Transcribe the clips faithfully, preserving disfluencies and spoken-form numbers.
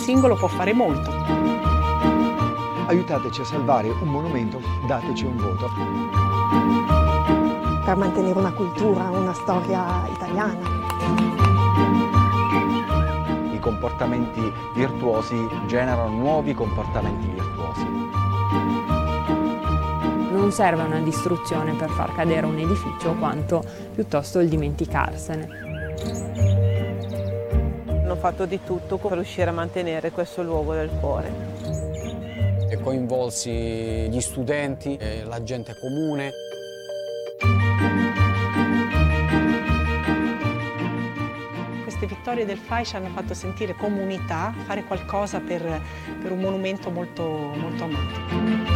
singolo può fare molto. Aiutateci a salvare un monumento, dateci un voto. Per mantenere una cultura, una storia italiana. I comportamenti virtuosi generano nuovi comportamenti virtuosi. Non serve una distruzione per far cadere un edificio, quanto piuttosto il dimenticarsene. Hanno fatto di tutto per riuscire a mantenere questo luogo del cuore. E coinvolsi gli studenti, e la gente comune. Queste vittorie del F A I ci hanno fatto sentire comunità, fare qualcosa per, per un monumento molto, molto amato.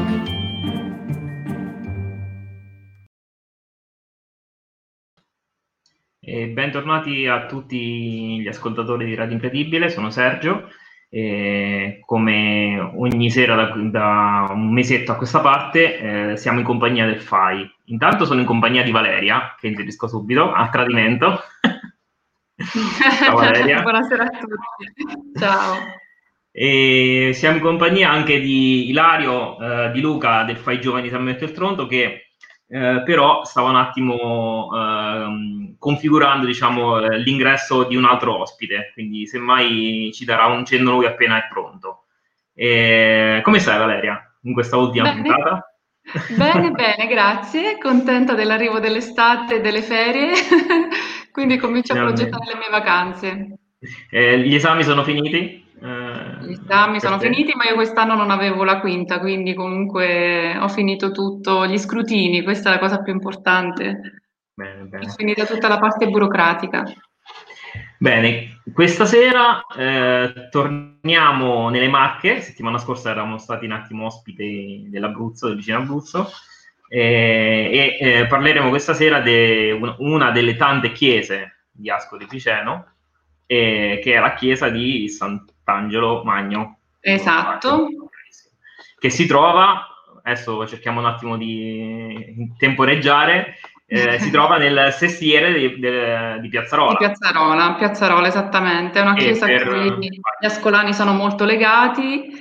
E bentornati a tutti gli ascoltatori di Radio Incredibile, sono Sergio e come ogni sera da, da un mesetto a questa parte eh, siamo in compagnia del F A I. Intanto sono in compagnia di Valeria, che inserisco subito, a tradimento. Ciao Valeria. Buonasera a tutti, ciao. E siamo in compagnia anche di Ilario, eh, di Luca del F A I Giovani di San Benedetto del Tronto, che Eh, però stava un attimo eh, configurando, diciamo, eh, l'ingresso di un altro ospite, quindi semmai ci darà un cenno lui appena è pronto. E, come stai Valeria in questa ultima Bene. puntata? Bene, bene, grazie, contenta dell'arrivo dell'estate e delle ferie, quindi comincio a progettare le mie vacanze. Eh, gli esami sono finiti? Gli esami sono te? finiti, ma io quest'anno non avevo la quinta, quindi comunque ho finito tutto, gli scrutini, questa è la cosa più importante. Bene, bene. Ho finito tutta la parte burocratica. Bene, questa sera eh, torniamo nelle Marche. Settimana scorsa eravamo stati un attimo ospiti dell'Abruzzo, del vicino Abruzzo, e, e eh, parleremo questa sera di un, una delle tante chiese di Ascoli Piceno, eh, che è la chiesa di Sant'Angelo Magno. Esatto. Che si trova, adesso cerchiamo un attimo di temporeggiare, eh, si trova nel sestiere di, di, di Piazzarola. Di Piazzarola, Piazzarola, esattamente. È una chiesa per... a cui gli ascolani sono molto legati.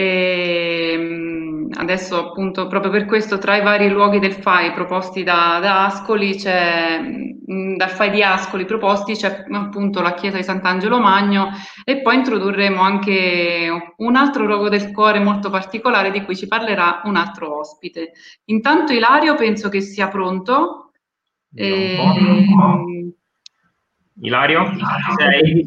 E adesso appunto proprio per questo tra i vari luoghi del F A I proposti da, da Ascoli c'è dal F A I di Ascoli proposti c'è appunto la chiesa di Sant'Angelo Magno e poi introdurremo anche un altro luogo del cuore molto particolare di cui ci parlerà un altro ospite. Intanto Ilario penso che sia pronto. E... Ilario, sei?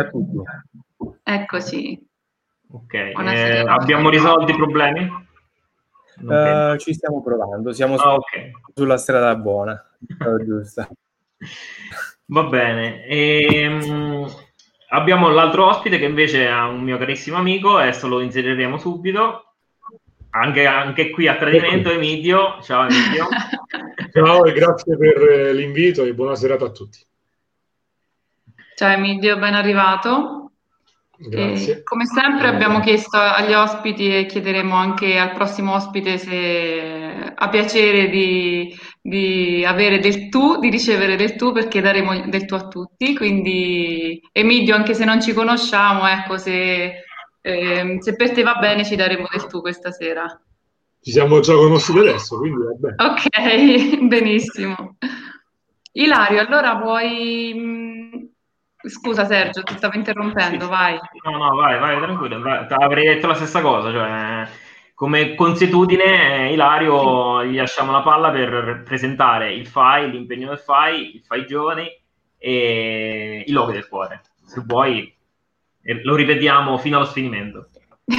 Eccoci. Ok, eh, abbiamo risolto i problemi? Uh, ci stiamo provando, siamo ah, okay. sulla strada buona, giusta. Va bene. Ehm, abbiamo l'altro ospite che invece è un mio carissimo amico, adesso lo inseriremo subito. Anche, anche qui a tradimento, Emidio. Ciao Emidio. Ciao e grazie per l'invito e buona serata a tutti. Ciao Emidio, ben arrivato. Grazie. E, come sempre abbiamo chiesto agli ospiti e chiederemo anche al prossimo ospite se ha piacere di, di avere del tu, di ricevere del tu, perché daremo del tu a tutti. Quindi Emidio, anche se non ci conosciamo, ecco, se, eh, se per te va bene ci daremo del tu questa sera. Ci siamo già conosciuti adesso, quindi va bene. Ok, benissimo. Ilario, allora vuoi... Scusa Sergio, ti stavo interrompendo, sì, vai. No, no, vai, vai, tranquillo. Vai. Avrei detto la stessa cosa, cioè come consuetudine, Ilario, sì. Gli lasciamo la palla per presentare il F A I, l'impegno del F A I, il F A I Giovani e i luoghi del cuore. Se vuoi, lo ripetiamo fino allo sfinimento.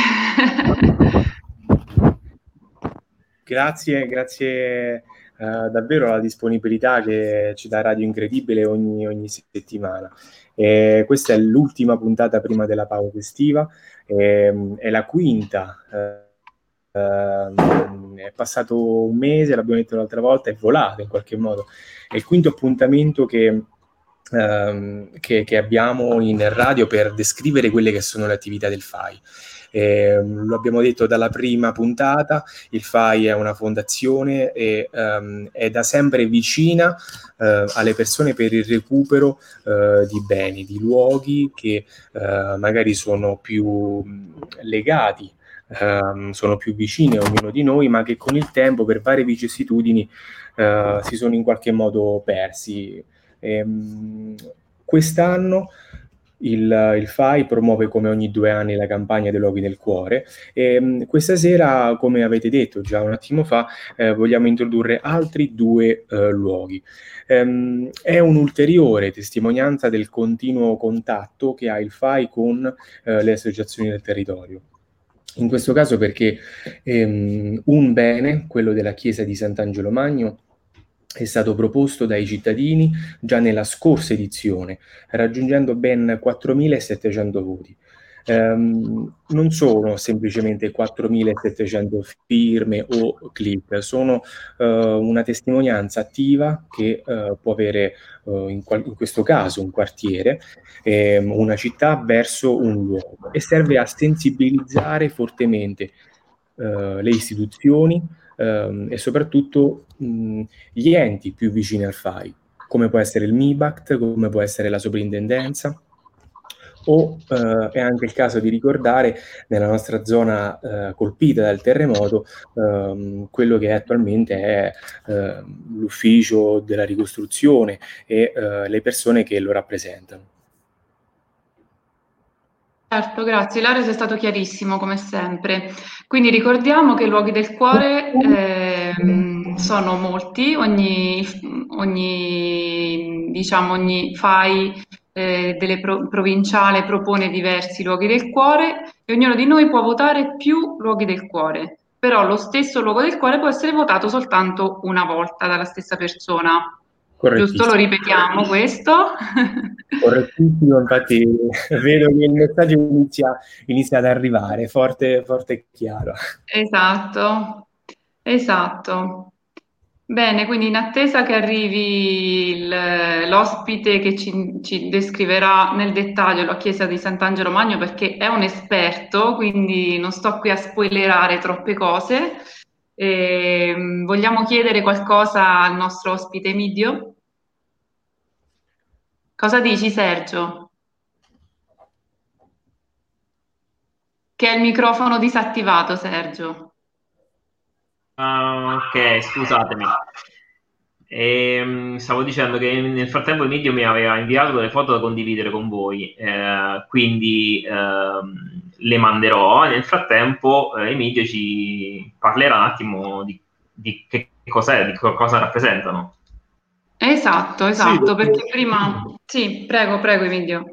Grazie, grazie uh, davvero alla disponibilità che ci dà Radio Incredibile ogni, ogni settimana. E questa è l'ultima puntata prima della pausa estiva, e, è la quinta, eh, eh, è passato un mese, l'abbiamo detto l'altra volta, è volato in qualche modo, è il quinto appuntamento che ehm, che, che abbiamo in radio per descrivere quelle che sono le attività del F A I. Eh, lo abbiamo detto dalla prima puntata, il F A I è una fondazione e um, è da sempre vicina uh, alle persone per il recupero uh, di beni, di luoghi che uh, magari sono più legati, um, sono più vicini a ognuno di noi, ma che con il tempo, per varie vicissitudini, uh, si sono in qualche modo persi. E, um, quest'anno Il, il F A I promuove come ogni due anni la campagna dei luoghi del cuore e mh, questa sera, come avete detto già un attimo fa, eh, vogliamo introdurre altri due eh, luoghi. Ehm, è un'ulteriore testimonianza del continuo contatto che ha il F A I con eh, le associazioni del territorio. In questo caso perché ehm, un bene, quello della chiesa di Sant'Angelo Magno, è stato proposto dai cittadini già nella scorsa edizione, raggiungendo ben quattromilasettecento voti. Um, non sono semplicemente quattromilasettecento firme o click, sono uh, una testimonianza attiva che uh, può avere uh, in, qual- in questo caso un quartiere, ehm, una città verso un luogo, e serve a sensibilizzare fortemente uh, le istituzioni um, e soprattutto mh, gli enti più vicini al F A I, come può essere il M I B A C T, come può essere la soprintendenza, o eh, è anche il caso di ricordare nella nostra zona eh, colpita dal terremoto ehm, quello che attualmente è eh, l'ufficio della ricostruzione e eh, le persone che lo rappresentano. Certo, grazie. Ilario, sei stato chiarissimo come sempre. Quindi ricordiamo che i luoghi del cuore ehm, sono molti, ogni, ogni, diciamo, ogni F A I eh, delle pro- provinciale propone diversi luoghi del cuore e ognuno di noi può votare più luoghi del cuore, però lo stesso luogo del cuore può essere votato soltanto una volta dalla stessa persona. Giusto? Lo ripetiamo questo? Correttissimo, infatti vedo che il messaggio inizia, inizia ad arrivare forte, forte e chiaro. Esatto, esatto. Bene, quindi in attesa che arrivi il- l'ospite che ci, ci descriverà nel dettaglio la chiesa di Sant'Angelo Magno, perché è un esperto, quindi non sto qui a spoilerare troppe cose. Ehm, vogliamo chiedere qualcosa al nostro ospite Emidio? Cosa dici, Sergio? Che è il microfono disattivato, Sergio. Ah, ok, scusatemi. Ehm, stavo dicendo che nel frattempo Emilio mi aveva inviato delle foto da condividere con voi, eh, quindi ehm, le manderò. E nel frattempo eh, Emilio ci parlerà un attimo di, di che cos'è, di co- cosa rappresentano. Esatto, esatto, Sì, perché- perché prima... Sì, prego, prego Emilio.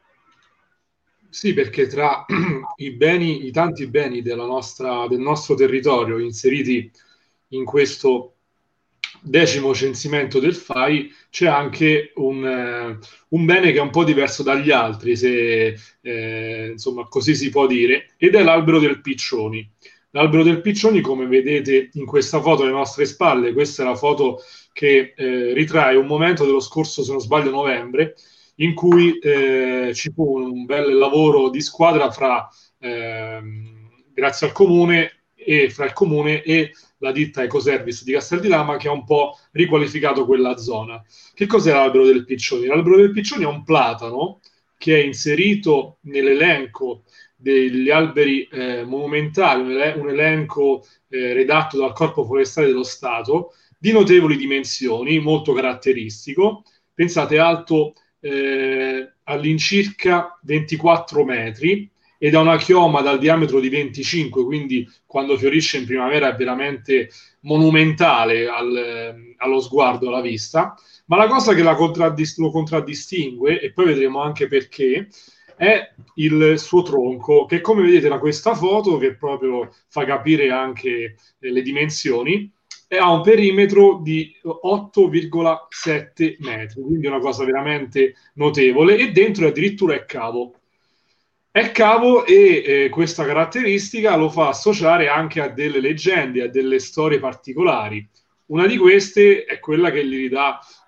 Sì, perché tra i beni, i tanti beni della nostra, del nostro territorio inseriti in questo decimo censimento del F A I c'è anche un, eh, un bene che è un po' diverso dagli altri, se eh, insomma così si può dire, ed è l'albero del Piccioni. L'albero del Piccioni, come vedete in questa foto alle nostre spalle, questa è la foto che eh, ritrae un momento dello scorso, se non sbaglio, novembre, in cui eh, ci fu un bel lavoro di squadra fra ehm, grazie al comune e fra il comune e la ditta Ecoservice di Castel di Lama, che ha un po' riqualificato quella zona. Che cos'è l'albero del Piccioni? L'albero del Piccioni è un platano che è inserito nell'elenco degli alberi eh, monumentali, un, ele- un elenco eh, redatto dal Corpo Forestale dello Stato, di notevoli dimensioni, molto caratteristico. Pensate, alto eh, all'incirca ventiquattro metri ed ha una chioma dal diametro di venticinque, quindi quando fiorisce in primavera è veramente monumentale al, allo sguardo, alla vista. Ma la cosa che la contraddist- lo contraddistingue, e poi vedremo anche perché, è il suo tronco, che come vedete da questa foto, che proprio fa capire anche eh, le dimensioni, e ha un perimetro di otto virgola sette metri, quindi una cosa veramente notevole, e dentro addirittura è cavo. È cavo e eh, questa caratteristica lo fa associare anche a delle leggende, a delle storie particolari. Una di queste è quella che gli ridà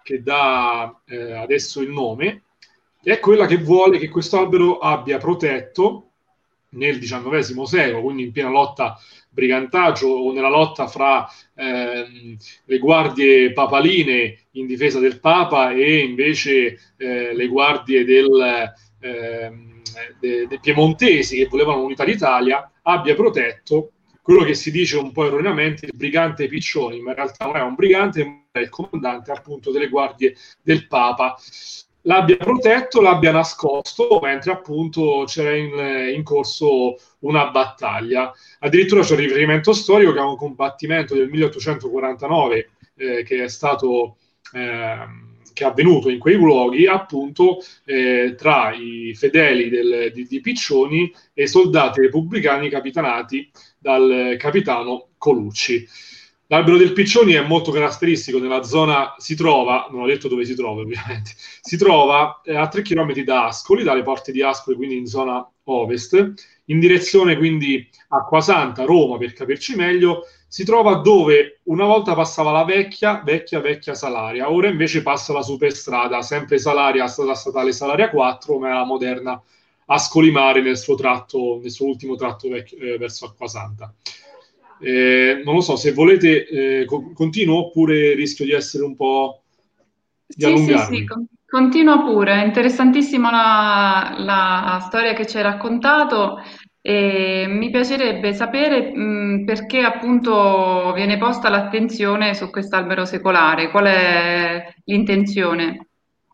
che dà eh, adesso il nome, è quella che vuole che questo albero abbia protetto nel diciannovesimo secolo, quindi in piena lotta brigantaggio o nella lotta fra ehm, le guardie papaline in difesa del Papa e invece eh, le guardie del, ehm, de, de piemontesi che volevano l'unità d'Italia, abbia protetto quello che si dice un po' erroneamente il brigante Piccioni, ma in realtà non è un brigante, ma è il comandante appunto delle guardie del Papa. L'abbia protetto, l'abbia nascosto, mentre appunto c'era in, in corso una battaglia. Addirittura c'è un riferimento storico che è un combattimento del milleottocentoquarantanove eh, che è stato eh, che è avvenuto in quei luoghi appunto eh, tra i fedeli del, di, di Piccioni e i soldati repubblicani capitanati dal capitano Colucci. L'albero del Piccioni è molto caratteristico, nella zona si trova, non ho detto dove si trova ovviamente, si trova eh, a tre chilometri da Ascoli, dalle porte di Ascoli, quindi in zona ovest, in direzione quindi Acquasanta, Roma per capirci meglio, si trova dove una volta passava la vecchia, vecchia, vecchia Salaria, ora invece passa la superstrada, sempre Salaria, strada statale Salaria quattro, ma è la moderna Ascoli Mare nel suo tratto, nel suo ultimo tratto vecchio, eh, verso Acquasanta. Eh, non lo so, se volete eh, co- continuo oppure rischio di essere un po' di Sì, sì, allungarmi. sì, con- continua pure, è interessantissima la, la storia che ci hai raccontato e mi piacerebbe sapere mh, perché appunto viene posta l'attenzione su quest'albero secolare, qual è l'intenzione?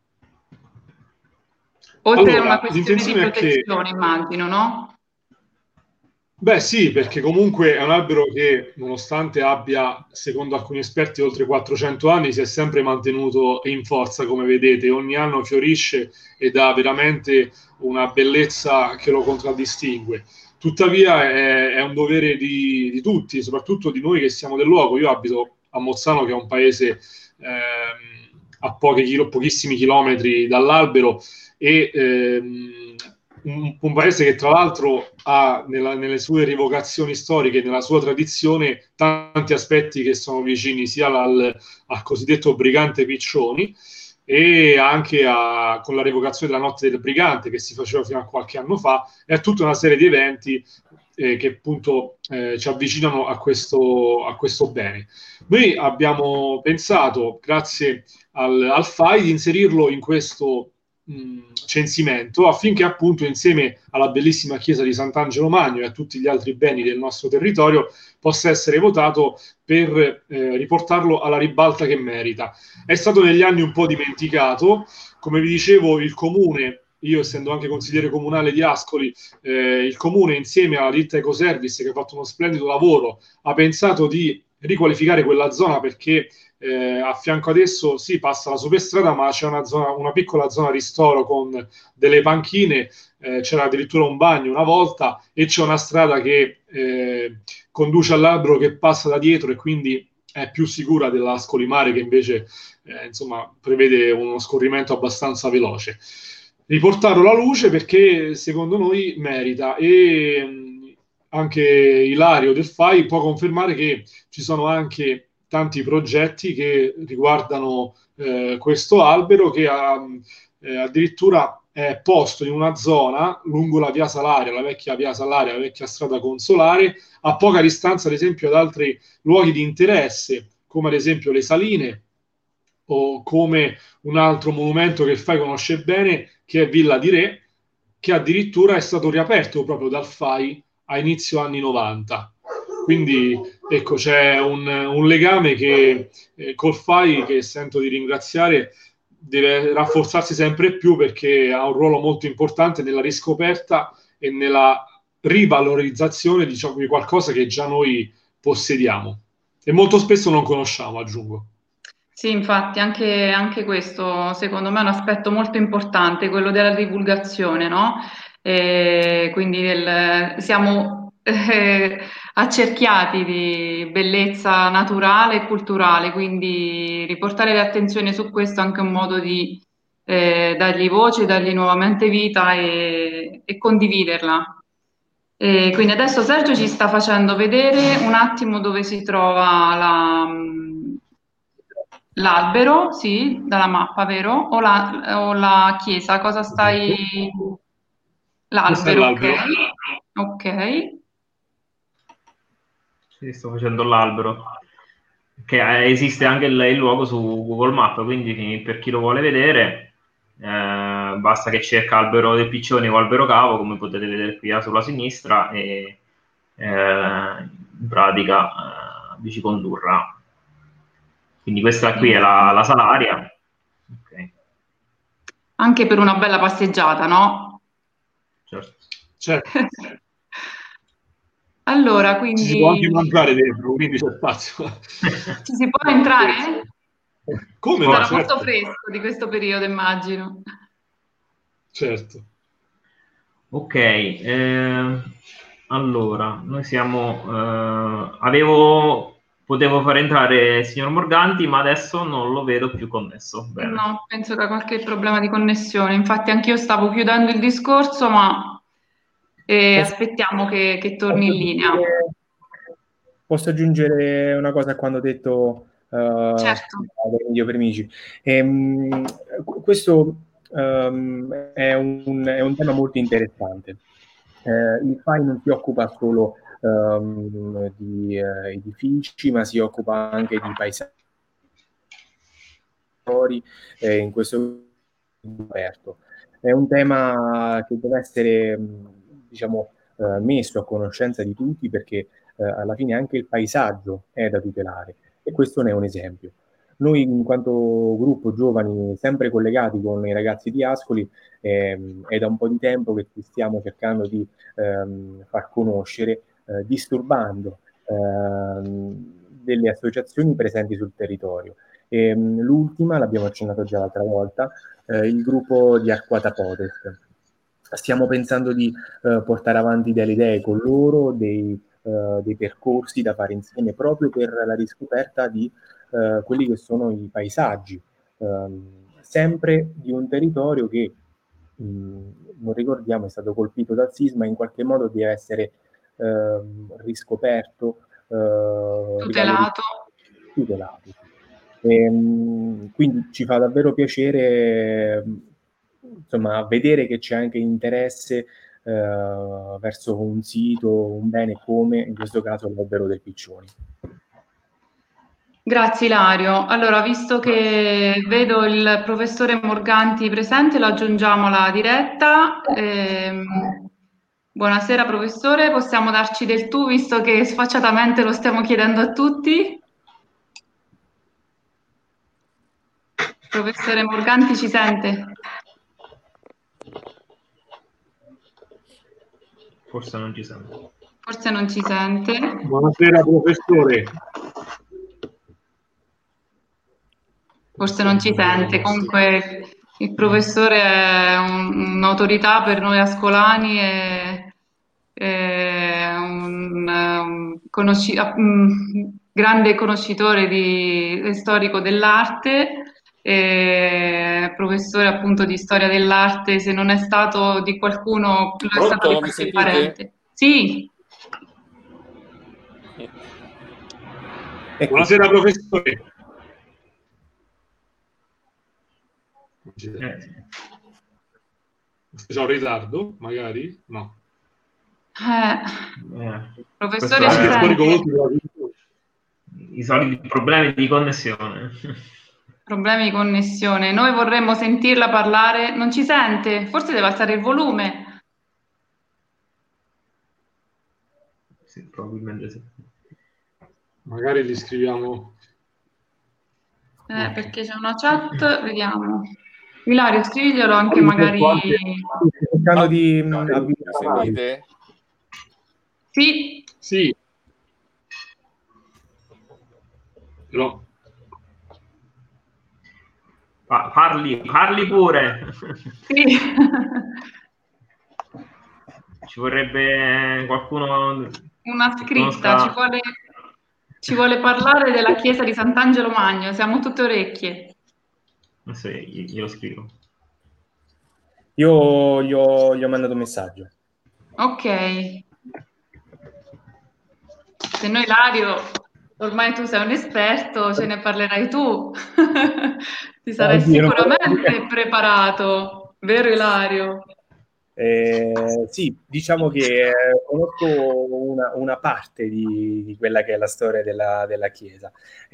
Oltre a una Allora, questione di l'intenzione è che protezione, immagino, no? Beh sì, perché comunque è un albero che, nonostante abbia, secondo alcuni esperti, oltre quattrocento anni, si è sempre mantenuto in forza, come vedete. Ogni anno fiorisce ed ha veramente una bellezza che lo contraddistingue. Tuttavia è, è un dovere di, di tutti, soprattutto di noi che siamo del luogo. Io abito a Mozzano, che è un paese ehm, a pochi chilo, pochissimi chilometri dall'albero, e ehm, un, un paese che tra l'altro ha nella, nelle sue rievocazioni storiche, nella sua tradizione, tanti aspetti che sono vicini sia al, al cosiddetto brigante Piccioni e anche a, con la rievocazione della notte del brigante che si faceva fino a qualche anno fa, e tutta una serie di eventi eh, che appunto eh, ci avvicinano a questo, a questo bene. Noi abbiamo pensato, grazie al, al F A I, di inserirlo in questo censimento affinché appunto insieme alla bellissima chiesa di Sant'Angelo Magno e a tutti gli altri beni del nostro territorio possa essere votato per eh, riportarlo alla ribalta che merita. È stato negli anni un po' dimenticato, come vi dicevo il comune, io essendo anche consigliere comunale di Ascoli, eh, il comune insieme alla ditta Ecoservice che ha fatto uno splendido lavoro ha pensato di riqualificare quella zona perché Eh, a fianco adesso si sì, passa la superstrada, ma c'è una, zona, una piccola zona ristoro con delle panchine, eh, c'era addirittura un bagno una volta e c'è una strada che eh, conduce all'albero che passa da dietro e quindi è più sicura della Ascolimare che invece eh, insomma, prevede uno scorrimento abbastanza veloce. Riportarlo alla luce perché secondo noi merita e mh, anche Ilario del F A I può confermare che ci sono anche tanti progetti che riguardano eh, questo albero che ha, eh, addirittura è posto in una zona lungo la via Salaria, la vecchia via Salaria, la vecchia strada consolare, a poca distanza ad esempio da altri luoghi di interesse, come ad esempio le Saline o come un altro monumento che il F A I conosce bene, che è Villa di Re, che addirittura è stato riaperto proprio dal F A I a inizio anni novanta. Quindi ecco, c'è un, un legame che eh, col F A I, che sento di ringraziare, deve rafforzarsi sempre più perché ha un ruolo molto importante nella riscoperta e nella rivalorizzazione, diciamo, di qualcosa che già noi possediamo e molto spesso non conosciamo, aggiungo. Sì, infatti anche, anche questo secondo me è un aspetto molto importante, quello della divulgazione, no? E quindi del, siamo eh, accerchiati di bellezza naturale e culturale, quindi riportare l'attenzione su questo è anche un modo di eh, dargli voce, dargli nuovamente vita e, e condividerla. E quindi adesso Sergio ci sta facendo vedere un attimo dove si trova la, l'albero, sì, dalla mappa, vero? O la, o la chiesa, cosa stai... Questo è L'albero, ok. l'albero. Ok. Sì, sto facendo l'albero, che eh, esiste anche il, il luogo su Google Maps, quindi per chi lo vuole vedere eh, basta che cerca albero del Piccione o albero cavo, come potete vedere qui eh, sulla sinistra, e eh, in pratica eh, vi ci condurrà. Quindi questa qui è la, la Salaria. Okay. Anche per una bella passeggiata, no? Certo. Certo. Allora, Ci quindi... si può anche mangiare dentro, quindi c'è spazio. Ci si può entrare? Come Sarà no? Certo. molto fresco di questo periodo, immagino. Certo. Ok, eh, allora, noi siamo... Eh, avevo... Potevo far entrare il signor Morganti, ma adesso non lo vedo più connesso. Bene. No, penso che ha qualche problema di connessione. Infatti anch'io stavo chiudendo il discorso, ma eh, aspettiamo che, che torni in linea. Posso aggiungere una cosa a quando ho detto uh, certo. Io per amici. Ehm, questo um, è, un, è un tema molto interessante. Eh, il F A I non si occupa solo um, di uh, edifici, ma si occupa anche di paesaggi, eh, in questo aperto. È un tema che deve essere, diciamo, uh, messo a conoscenza di tutti, perché uh, alla fine anche il paesaggio è da tutelare, e questo ne è un esempio. Noi, in quanto gruppo giovani sempre collegati con i ragazzi di Ascoli, ehm, è da un po' di tempo che ci stiamo cercando di ehm, far conoscere, eh, disturbando ehm, delle associazioni presenti sul territorio. E, mh, l'ultima, l'abbiamo accennato già l'altra volta, eh, il gruppo di Arquata Potest. Stiamo pensando di eh, portare avanti delle idee con loro, dei, eh, dei percorsi da fare insieme, proprio per la riscoperta di Uh, quelli che sono i paesaggi, um, sempre di un territorio che, um, non ricordiamo, è stato colpito dal sisma, in qualche modo deve essere uh, riscoperto, uh, tutelato. tutelato. E, um, quindi ci fa davvero piacere, insomma, vedere che c'è anche interesse uh, verso un sito, un bene come, in questo caso, l'albero del Piccioni. Grazie Ilario. Allora, visto che vedo il professore Morganti presente, lo aggiungiamo alla diretta. Ehm, buonasera professore, possiamo darci del tu, visto che sfacciatamente lo stiamo chiedendo a tutti? Professore Morganti, ci sente? Forse non ci sente. Forse non ci sente. Buonasera professore. Forse non ci sente, comunque il professore è un, un'autorità per noi ascolani e, e un, un, conosci, un grande conoscitore di, storico dell'arte, e professore appunto di storia dell'arte. Se non è stato di qualcuno, lo è stato di qualche parente. Sì. Buonasera professore. Eh. C'è un ritardo, magari? No. Eh. Eh. Professore, ci sente? I soliti problemi di connessione. Problemi di connessione. Noi vorremmo sentirla parlare. Non ci sente? Forse deve alzare il volume. Sì, probabilmente sì. Magari gli scriviamo. Eh, perché c'è una chat, vediamo. Ilario, scriviglielo anche magari. Cercando di Mi sentite? Sì. Sì. Però. Pa- parli, parli pure. Sì. Ci vorrebbe qualcuno. Una scritta, conosca... ci vuole, ci vuole parlare della chiesa di Sant'Angelo Magno, siamo tutte orecchie. Non so, io, io lo scrivo. Io gli ho, gli ho mandato un messaggio. Ok. Se no Ilario ormai tu sei un esperto, ce ne parlerai tu. Ti sarai Oddio, non sicuramente preparato, vero Ilario? Eh, sì, diciamo che eh, conosco una, una parte di, di quella che è la storia della, della Chiesa,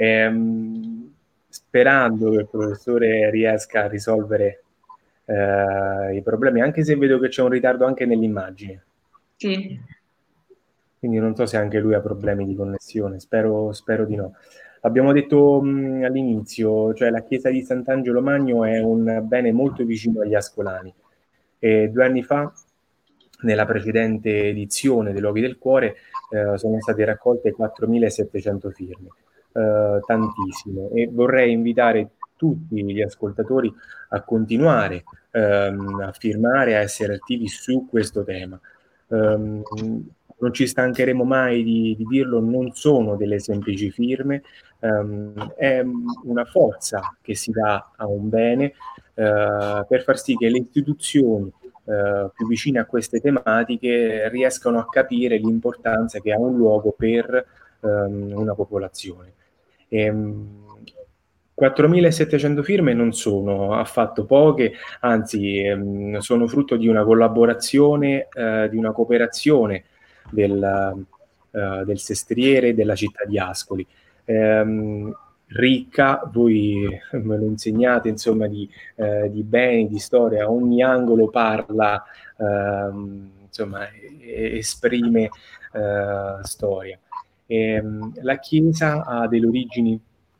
Ehm, sperando che il professore riesca a risolvere eh, i problemi, anche se vedo che c'è un ritardo anche nell'immagine. Sì. Quindi non so se anche lui ha problemi di connessione, spero, spero di no. Abbiamo detto mh, all'inizio, cioè la chiesa di Sant'Angelo Magno è un bene molto vicino agli ascolani. E due anni fa, nella precedente edizione dei Luoghi del Cuore, eh, sono state raccolte quattromilasettecento firme, eh, tantissime, e vorrei invitare tutti gli ascoltatori a continuare ehm, a firmare, a essere attivi su questo tema. Um, non ci stancheremo mai di, di dirlo, non sono delle semplici firme, um, è una forza che si dà a un bene uh, per far sì che le istituzioni uh, più vicine a queste tematiche riescano a capire l'importanza che ha un luogo per um, una popolazione. E, um, quattromilasettecento firme non sono affatto poche, anzi ehm, sono frutto di una collaborazione, eh, di una cooperazione del, eh, del sestriere della città di Ascoli. Ehm, ricca, voi me lo insegnate, insomma, di, eh, di beni, di storia, ogni angolo parla, ehm, insomma, esprime eh, storia. Ehm, la chiesa ha delle origini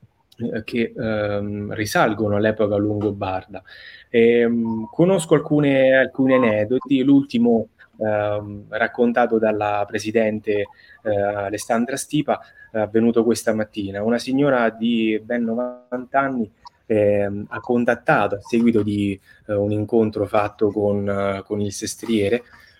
che ehm, risalgono all'epoca longobarda. Ehm, conosco alcune, alcuni aneddoti, l'ultimo ehm, raccontato dalla presidente eh, Alessandra Stipa, è avvenuto questa mattina. Una signora di ben novanta anni ehm, ha contattato a seguito di eh, un incontro fatto con, eh, con il sestriere,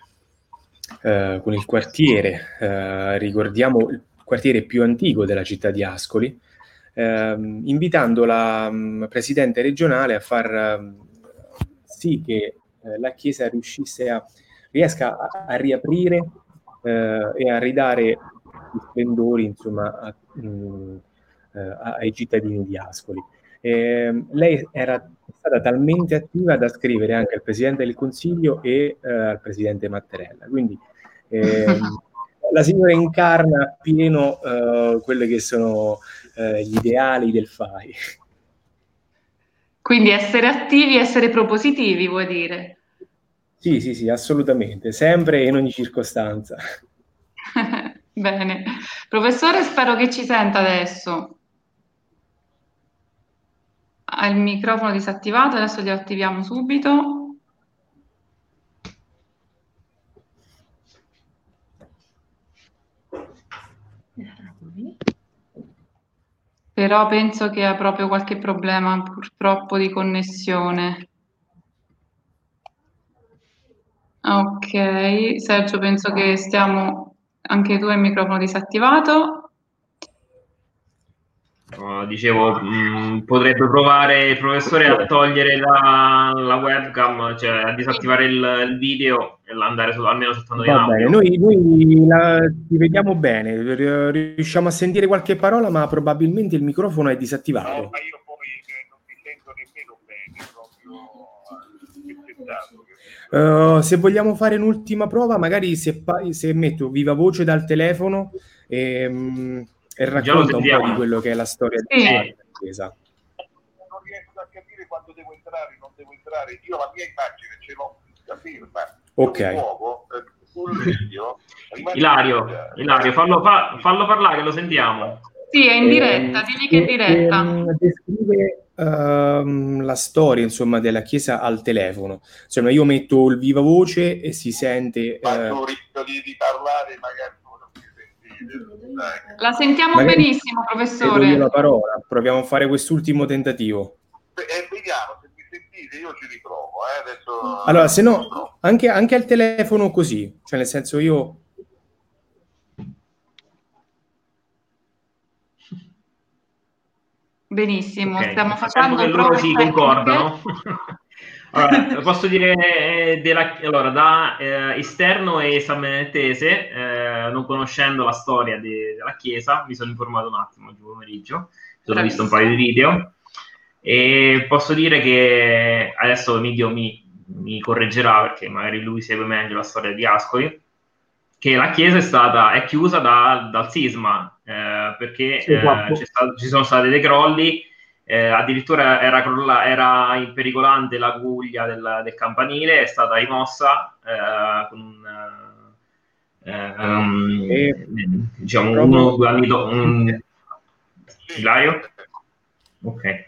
eh, con il quartiere, eh, ricordiamo il quartiere più antico della città di Ascoli, Ehm, invitando la um, presidente regionale a far um, sì che eh, la Chiesa riuscisse a, riesca a, a riaprire eh, e a ridare gli splendori, insomma, a, mh, eh, ai cittadini di Ascoli. Eh, lei era stata talmente attiva da scrivere anche al Presidente del Consiglio e eh, al Presidente Mattarella. Quindi ehm, la signora incarna appieno eh, quelli che sono eh, gli ideali del F A I. Quindi essere attivi, essere propositivi, vuoi dire? Sì, sì, sì, assolutamente, sempre e in ogni circostanza. Bene. Professore, spero che ci senta adesso. Ha il microfono disattivato, adesso lo attiviamo subito. Però penso che ha proprio qualche problema purtroppo di connessione. Ok, Sergio, penso che stiamo anche tu hai il microfono disattivato. Uh, dicevo, mh, potrebbe provare il professore a togliere la, la webcam, cioè a disattivare il, il video e andare solo, almeno soltanto in Va audio. bene, noi, noi la, ti vediamo bene, riusciamo a sentire qualche parola, ma probabilmente il microfono è disattivato. No, ma io poi eh, non mi sento nemmeno bene, proprio uh, se vogliamo fare un'ultima prova, magari se, se metto viva voce dal telefono e, mh, e racconta un po' di quello che è la storia sì. della Chiesa. Non riesco a capire quando devo entrare, non devo entrare. Io la mia immagine ce l'ho, la firma. Ok. Muovo, eh, sul video, Ilario, Ilario fallo, fa, fallo parlare, lo sentiamo. Sì, è in diretta, eh, digli che è in diretta. Eh, descrive uh, la storia, insomma, della Chiesa al telefono. Insomma, io metto il viva voce e si sente... Ma uh, tu rischi di parlare, magari non mi sentite. Dai. La sentiamo magari benissimo, professore. La parola. Proviamo a fare quest'ultimo tentativo. Eh, vediamo, se mi sentite io ci riprovo. Eh, adesso... Allora, se no, anche, anche al telefono così, cioè nel senso io... Benissimo, Okay. stiamo facendo che loro si concordano. Allora, posso dire della, allora, da eh, esterno e sammanettese, eh, eh, non conoscendo la storia de- della chiesa, mi sono informato un attimo oggi pomeriggio, mi sono visto un paio di video e posso dire che adesso Emilio mi, mi correggerà perché magari lui segue meglio la storia di Ascoli, che la chiesa è stata è chiusa da, dal sisma eh, perché Sì, esatto. eh, c'è stato, ci sono stati dei crolli, eh, addirittura era, crolla, era impericolante la guglia del, del campanile, è stata rimossa eh, con un eh, um, E diciamo proprio- uno o due anni dopo. Un... Ilario? Ok.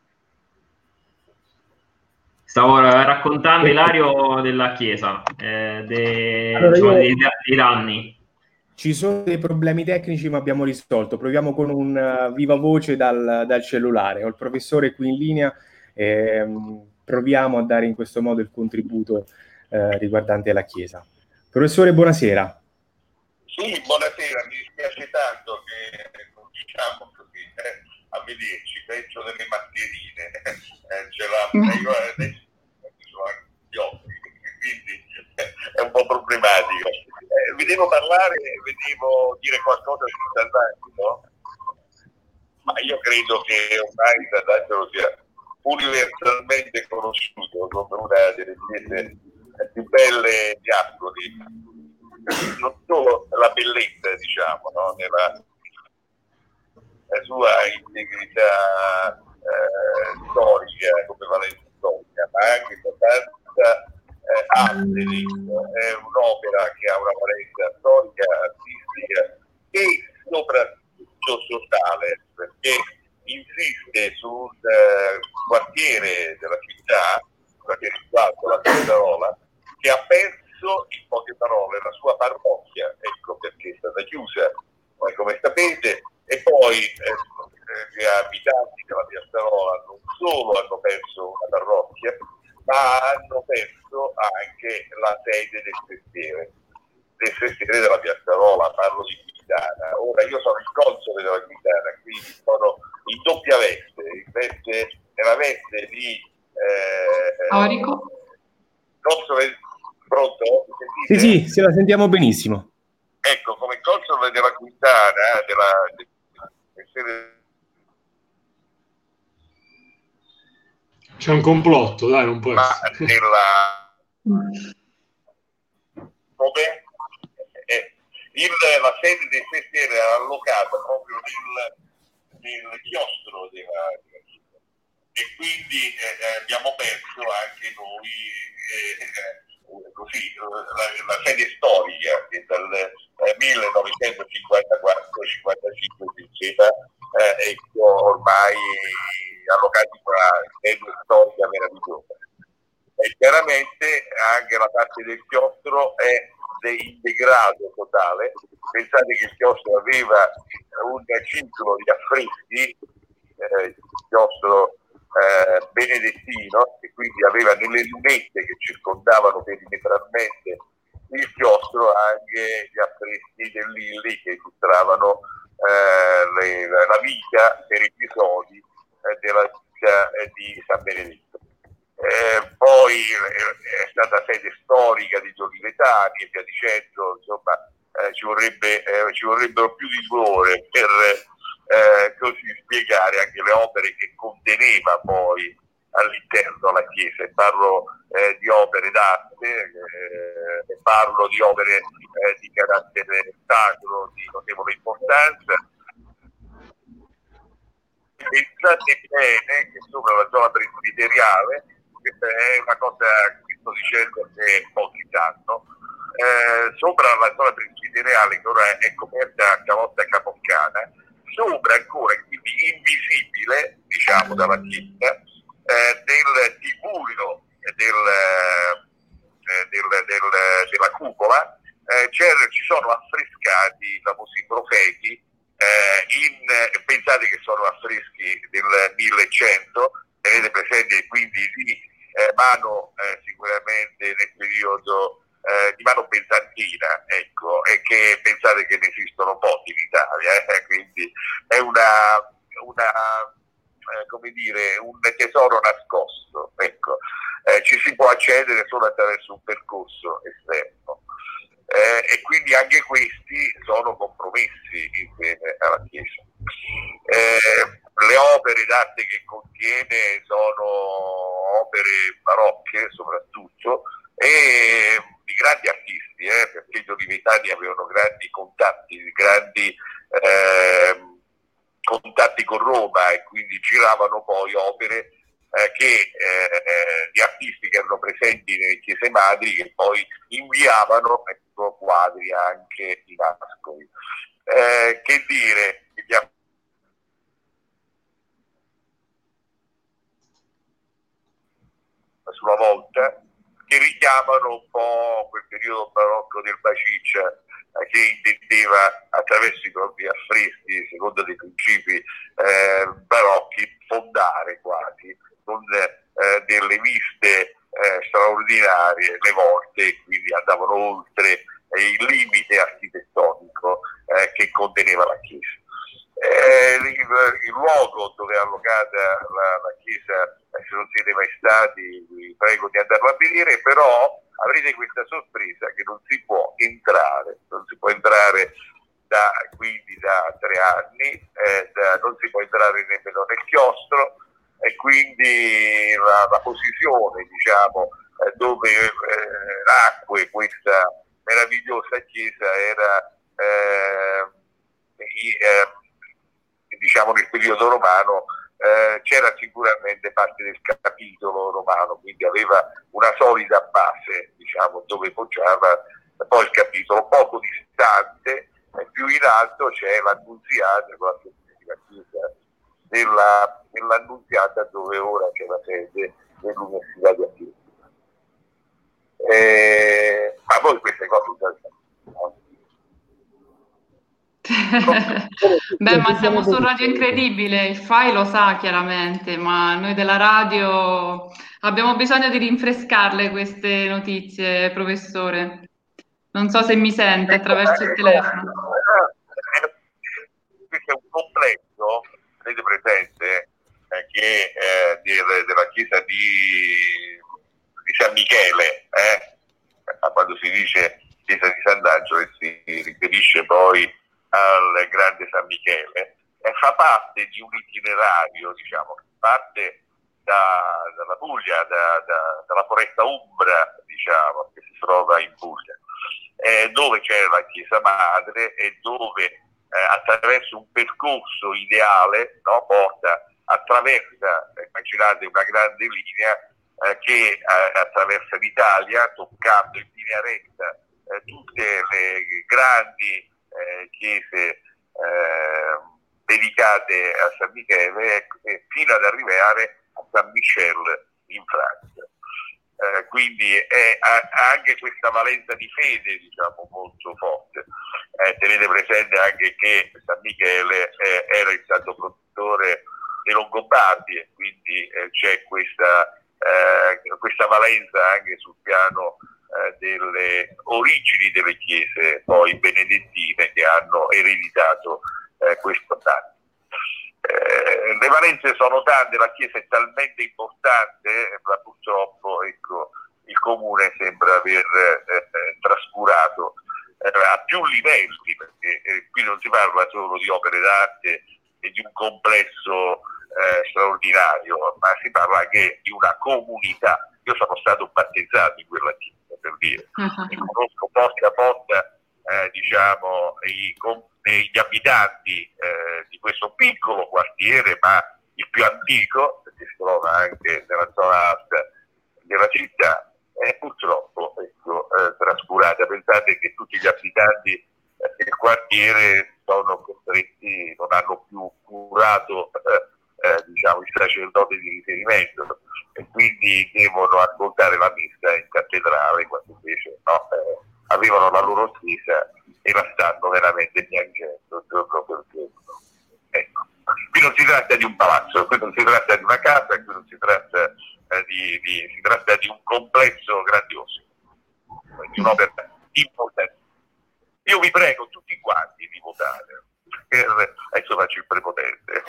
Stavo raccontando, Ilario, della chiesa, eh, de, Allora, diciamo, io- dei, dei danni. Ci sono dei problemi tecnici, ma abbiamo risolto. Proviamo con un uh, viva voce dal, dal cellulare. Ho il professore qui in linea. Ehm, proviamo a dare in questo modo il contributo eh, riguardante la Chiesa. Professore, buonasera. Sì, buonasera, mi dispiace tanto che non diciamo così, eh, a vederci, peggio delle mascherine, eh, ce l'ha, io adesso sono anche gli occhi, quindi eh, è un po' problematico. Eh, vi devo parlare, vi devo dire qualcosa su Sant'Angelo, ma io credo che ormai Sant'Angelo sia universalmente conosciuto come una delle chiese più belle di Ascoli. Non solo la bellezza, diciamo, no? Nella la sua integrità eh, storica, come valenza storica, ma anche con tanta eh, arte dentro. È un'opera che ha una valenza storica, artistica e soprattutto sociale, perché insiste su un eh, quartiere della città, quartiere situato, la Piazzarola, che ha perso, in poche parole, la sua parrocchia, ecco perché è stata chiusa, poi come sapete, e poi eh, gli abitanti della Piazzarola non solo hanno perso una parrocchia, ma hanno perso anche la sede del sestiere, del sestiere della Piazzarola, parlo di Guidana. Ora io sono il console della Guidana, quindi sono in doppia veste, in veste nella veste di eh, Storico. console. Pronto? Sì, sì, se la sentiamo benissimo. Ecco, come console della Guidana, della, del sede. C'è un complotto, dai, non può Ma essere. nella come eh, il, la sede del sestiere era allocata proprio nel, nel chiostro della, della città e quindi eh, abbiamo perso anche noi eh, così la, la sede storica che dal eh, millenovecentocinquantaquattro cinquantacinque diceva eh, e ormai allocati in una sede storica meravigliosa. E chiaramente anche la parte del chiostro è in degrado totale. Pensate che il chiostro aveva un ciclo di affreschi, eh, il chiostro eh, benedettino, e quindi aveva nelle lunette che circondavano perimetralmente il chiostro anche gli affreschi del Lilli che illustravano eh, le, la vita per episodi eh, della vita eh, di San Benedetto. Eh, poi eh, è stata sede storica di Giochi Letani e via dicendo, insomma eh, ci, vorrebbe, eh, ci vorrebbero più di due ore per eh, così spiegare anche le opere che conteneva poi all'interno la chiesa. E parlo eh, di opere d'arte, eh, parlo di opere eh, di carattere sacro di notevole importanza. Pensate bene che sopra la zona presbiteriale, questa è una cosa che sto dicendo che pochi sanno, eh, sopra la zona presbiteriale che ora è coperta a calotta capoccana, sopra ancora, quindi invisibile, diciamo, dalla chiesa, eh, del tiburio del, eh, del, del, della cupola, eh, ci sono affrescati i famosi profeti. Eh, in, eh, pensate che sono affreschi del millecento, tenete presente quindi di eh, mano eh, sicuramente nel periodo eh, di mano bizantina, ecco, e che pensate che ne esistono pochi in Italia, eh, quindi è una, una eh, come dire, un tesoro nascosto, ecco. Eh, ci si può accedere solo attraverso un percorso esterno. eh, e quindi anche questi sono compromessi insieme alla Chiesa. Eh, le opere d'arte che contiene sono opere barocche soprattutto, e di grandi artisti, eh, perché gli olivetani avevano grandi contatti, grandi eh, contatti con Roma, e quindi giravano poi opere eh, che, eh, di artisti che erano presenti nelle chiese madri, che poi inviavano ecco, quadri anche in Ascoli. Eh, che dire, a sua volta, che richiamano un po' quel periodo barocco del Baciccia, eh, che intendeva attraverso i propri affreschi, secondo dei principi eh, barocchi, fondare quasi con eh, delle viste eh, straordinarie le volte, e quindi andavano oltre eh, il limite architettonico eh, che conteneva la chiesa. Eh, il, il luogo dove è allocata la, la chiesa, eh, se non siete mai stati vi prego di andarlo a vedere, però avrete questa sorpresa che non si può entrare, non si può entrare da, quindi da tre anni, eh, da, non si può entrare nemmeno nel chiostro, e quindi la, la posizione diciamo eh, dove eh, nacque questa meravigliosa chiesa era eh, i, eh, diciamo nel periodo romano, eh, c'era sicuramente parte del capitolo romano, quindi aveva una solida base diciamo dove poggiava poi il capitolo. Poco distante, eh, più in alto c'è l'Annunziata, con la chiesa della, dell'Annunziata, dove ora c'è la sede dell'Università di Architettura. Eh, ma voi queste cose no? Beh, ma siamo su Radio Incredibile, il F A I lo sa chiaramente, ma noi della radio abbiamo bisogno di rinfrescarle queste notizie, professore. Non so se mi sente attraverso il telefono. Questo è un complesso, avete presente, eh, che eh, del, della chiesa di, di San Michele, eh? Quando si dice chiesa di Sant'Angelo si riferisce poi al grande San Michele, e fa parte di un itinerario, diciamo, che parte da, dalla Puglia, da, da, dalla foresta Umbra, diciamo, che si trova in Puglia, eh, dove c'è la chiesa madre e dove eh, attraverso un percorso ideale, no, porta, attraversa, immaginate una grande linea eh, che eh, attraversa l'Italia, toccando in linea retta eh, tutte le grandi Eh, chiese eh, dedicate a San Michele, eh, fino ad arrivare a San Michel in Francia. Eh, quindi è, ha anche questa valenza di fede diciamo molto forte. Eh, tenete presente anche che San Michele eh, era il santo protettore dei Longobardi, e quindi eh, c'è questa, eh, questa valenza anche sul piano delle origini delle chiese poi benedettine, che hanno ereditato eh, questo tanto. Eh, le valenze sono tante, la chiesa è talmente importante, ma purtroppo ecco, il comune sembra aver eh, trascurato eh, a più livelli, perché eh, qui non si parla solo di opere d'arte e di un complesso eh, straordinario, ma si parla anche di una comunità. Io sono stato battezzato in quella chiesa, per dire, uh-huh. E conosco porta a porta eh, diciamo i, com- gli abitanti eh, di questo piccolo quartiere, ma il più antico, che si trova anche nella zona alta della città, è purtroppo ecco, eh, trascurata. Pensate che tutti gli abitanti eh, del quartiere sono costretti, non hanno più curato eh, eh, diciamo, il sacerdote di riferimento, e quindi devono ascoltare la messa in cattedrale, quando invece no, eh, avevano la loro chiesa e la stanno veramente piangendo giorno per giorno. Ecco. Qui non si tratta di un palazzo, qui non si tratta di una casa, qui non si tratta eh, di, di, si tratta di un complesso grandioso, di un'opera importante. Io vi prego tutti quanti di votare, per, adesso faccio il prepotente,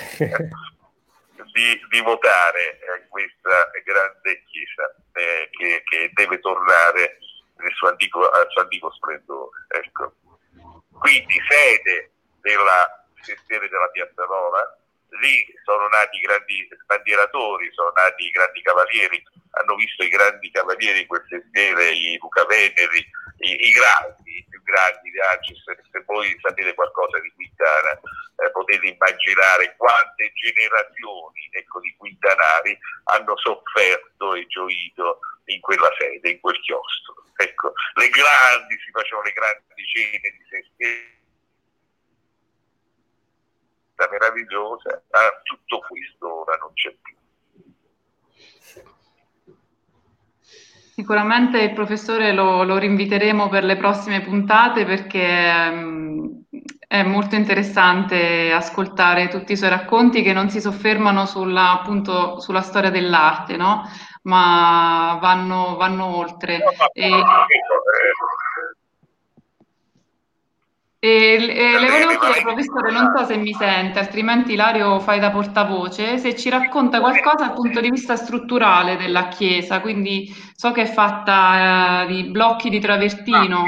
di, di votare eh, questa grande chiesa eh, che, che deve tornare nel suo San Dico, a San Dico Splendore. Ecco. Quindi sede della sestiere della Piazzarola, lì sono nati i grandi sbandieratori, sono nati i grandi cavalieri, hanno visto i grandi cavalieri in quel sestiere, i Luca Veneri, i, i grandi, i più grandi di Acis. Se voi sapete qualcosa di Quintana, eh, potete immaginare quante generazioni, ecco, di quintanari hanno sofferto e gioito in quella sede, in quel chiostro. Ecco, le grandi, si facevano le grandi cene di sestiere meravigliosa, ma tutto questo ora non c'è più. Sicuramente il professore lo, lo rinviteremo per le prossime puntate, perché um, è molto interessante ascoltare tutti i suoi racconti, che non si soffermano sulla, appunto, sulla storia dell'arte, no? Ma vanno, vanno oltre. No, ma, e, eh, e, e le volevo chiedere, professore, non so se mi sente, altrimenti Ilario fai da portavoce, se ci racconta qualcosa dal punto di vista strutturale della chiesa, quindi so che è fatta eh, di blocchi di travertino.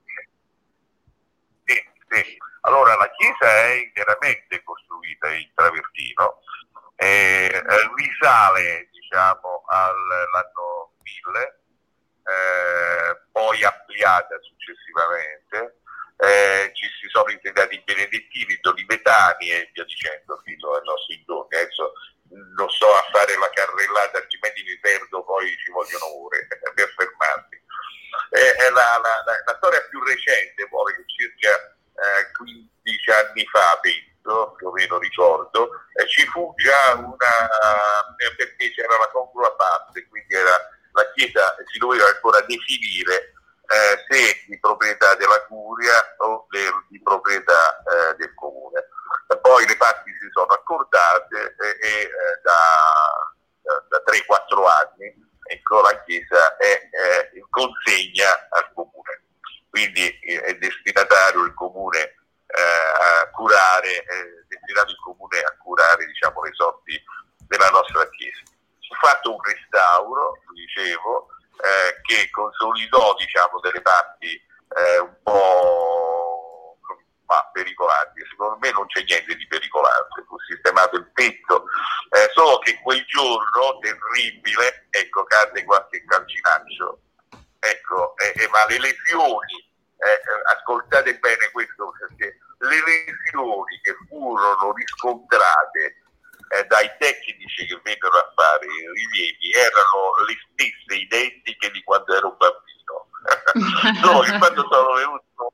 Sì, sì. Allora la chiesa è interamente costruita in travertino, e eh, risale, diciamo, all'anno mille, eh, poi ampliata successivamente. Eh, ci si sono integrati i benedettini, i dolivetani e via dicendo fino ai nostri giorni. Adesso non sto a fare la carrellata, altrimenti mi perdo, poi ci vogliono ore per fermarmi. Eh, eh, la, la, la, la storia più recente, poi circa eh, quindici anni fa, penso, più o meno ricordo, eh, ci fu già una, eh, perché c'era la congrua parte, quindi era, la chiesa si doveva ancora definire Eh, se di proprietà della curia o del, di proprietà eh, del comune. E poi le parti si sono accordate e, e eh, da, da, da tre quattro anni, ecco, la chiesa è eh, in consegna al comune, quindi eh, è destinatario il comune eh, a curare, è destinato il comune a curare, diciamo, le sorti della nostra chiesa. Si è fatto un restauro, dicevo, Eh, che consolidò, diciamo, delle parti eh, un po' ma pericolanti. Secondo me non c'è niente di pericolante, fu sistemato il tetto, eh, solo che quel giorno terribile, ecco, cadde qualche calcinaccio, ecco, eh, eh, ma le lesioni, eh, ascoltate bene questo, perché le lesioni che furono riscontrate Eh, dai tecnici che vennero a fare i rilievi erano le stesse, identiche di quando ero bambino. Solo che quando sono venuto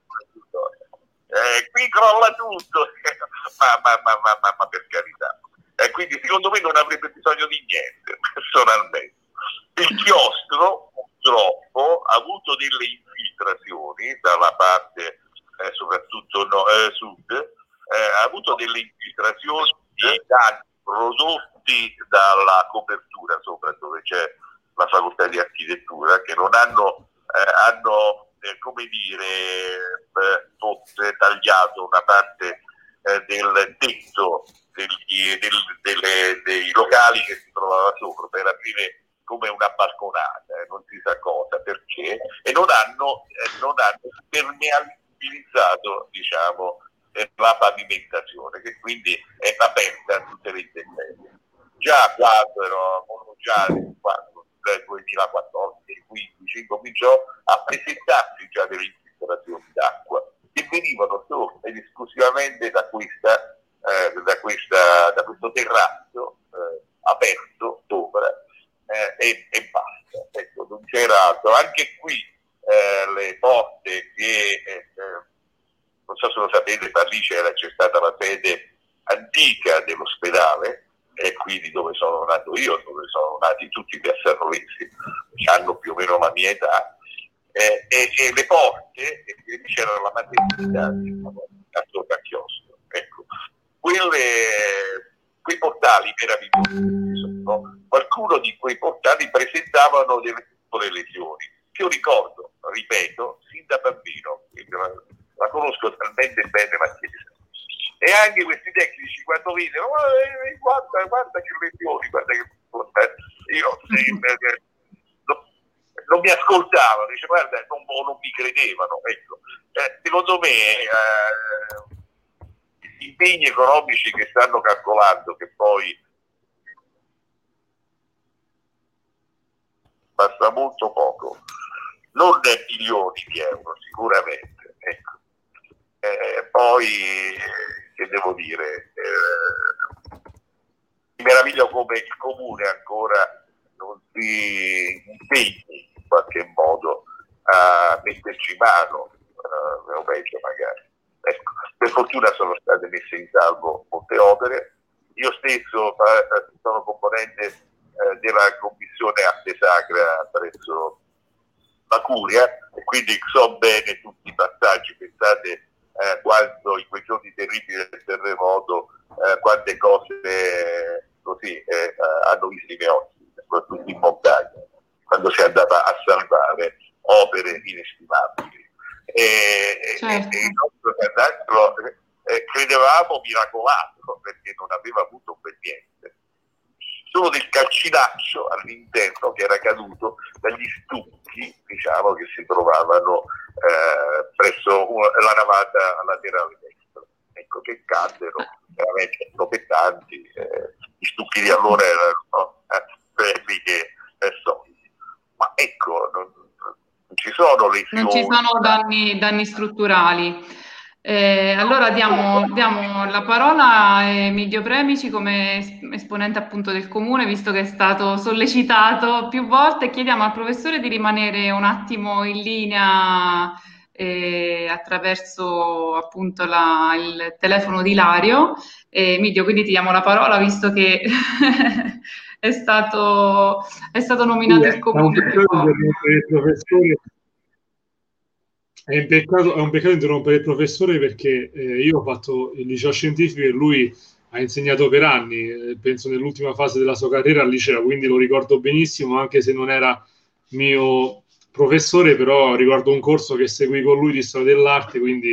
eh, qui crolla tutto, ma, ma, ma, ma, ma, ma per carità. E eh, quindi secondo me non avrebbe bisogno di niente, personalmente. Il chiostro purtroppo ha avuto delle infiltrazioni dalla parte eh, soprattutto no, eh, sud, eh, ha avuto delle infiltrazioni di danni prodotti dalla copertura sopra, dove c'è la facoltà di architettura, che non hanno, eh, hanno eh, come dire, eh, tagliato una parte eh, del tetto degli, del, delle, dei locali che si trovava sopra per aprire come una balconata, eh, non si sa cosa, perché, e non hanno, eh, non hanno permeabilizzato, diciamo, la pavimentazione, che quindi è aperta a tutte le intemperie. Già quando eravamo già nel duemilaquattordici quindici cominciò a presentarsi già delle infiltrazioni d'acqua che venivano solo ed esclusivamente da questa eh, da questa da questo terrazzo eh, aperto sopra eh, e, e basta. Ecco, non c'era altro. Anche qui eh, le porte che eh, non so se lo sapete, ma lì c'era, c'è stata la sede antica dell'ospedale, e quindi dove sono nato io, dove sono nati tutti i piazzarolesi, che hanno più o meno la mia età, eh, e, e le porte, e lì c'era la maternità, diciamo, attorno al chiostro. Ecco, quelle, quei portali meravigliosi, no? Qualcuno di quei portali presentavano delle piccole lesioni, che io ricordo, ripeto, sin da bambino, la conosco talmente bene la chiesa, e anche questi tecnici quando vedono eh, guarda, guarda che lesioni, guarda che io sempre, non mi ascoltavano, dice guarda, non, non mi credevano. Ecco. Eh, secondo me eh, gli impegni economici che stanno calcolando, che poi basta molto poco, non milioni di euro sicuramente, ecco. Eh, poi che devo dire, eh, mi meraviglio come il comune ancora non si impegni in qualche modo a metterci mano, eh, o peggio magari. Ecco, per fortuna sono state messe in salvo molte opere. Io stesso eh, sono componente eh, della commissione arte sacra presso la Curia e quindi so bene tutti i passaggi. Pensate eh, quando in quei giorni terribili del terremoto eh, quante cose eh, così eh, hanno visto i miei occhi, soprattutto in montagna, quando si è andata a salvare opere inestimabili. E, certo. e, e il nostro Sant'Angelo eh, credevamo miracolato perché non aveva avuto quel niente, solo del calcinaccio all'interno che era caduto dagli stucchi, diciamo, che si trovavano eh, presso una, la navata laterale destra. Ecco, che caddero veramente scoppettanti. Eh, gli stucchi di allora erano eh, quelli che eh, solidi. Ma ecco, non, non ci sono lesioni. Non ci sono danni, danni strutturali. Eh, allora diamo, diamo la parola a Emilio Premici come esponente appunto del comune, visto che è stato sollecitato più volte. Chiediamo al professore di rimanere un attimo in linea eh, attraverso appunto la, il telefono di Ilario. Eh, Emilio, quindi ti diamo la parola visto che è stato, è stato nominato sì, il comune. È un, peccato, è un peccato interrompere il professore perché eh, io ho fatto il liceo scientifico e lui ha insegnato per anni, eh, penso nell'ultima fase della sua carriera al liceo, quindi lo ricordo benissimo, anche se non era mio professore, però ricordo un corso che seguì con lui di storia dell'arte, quindi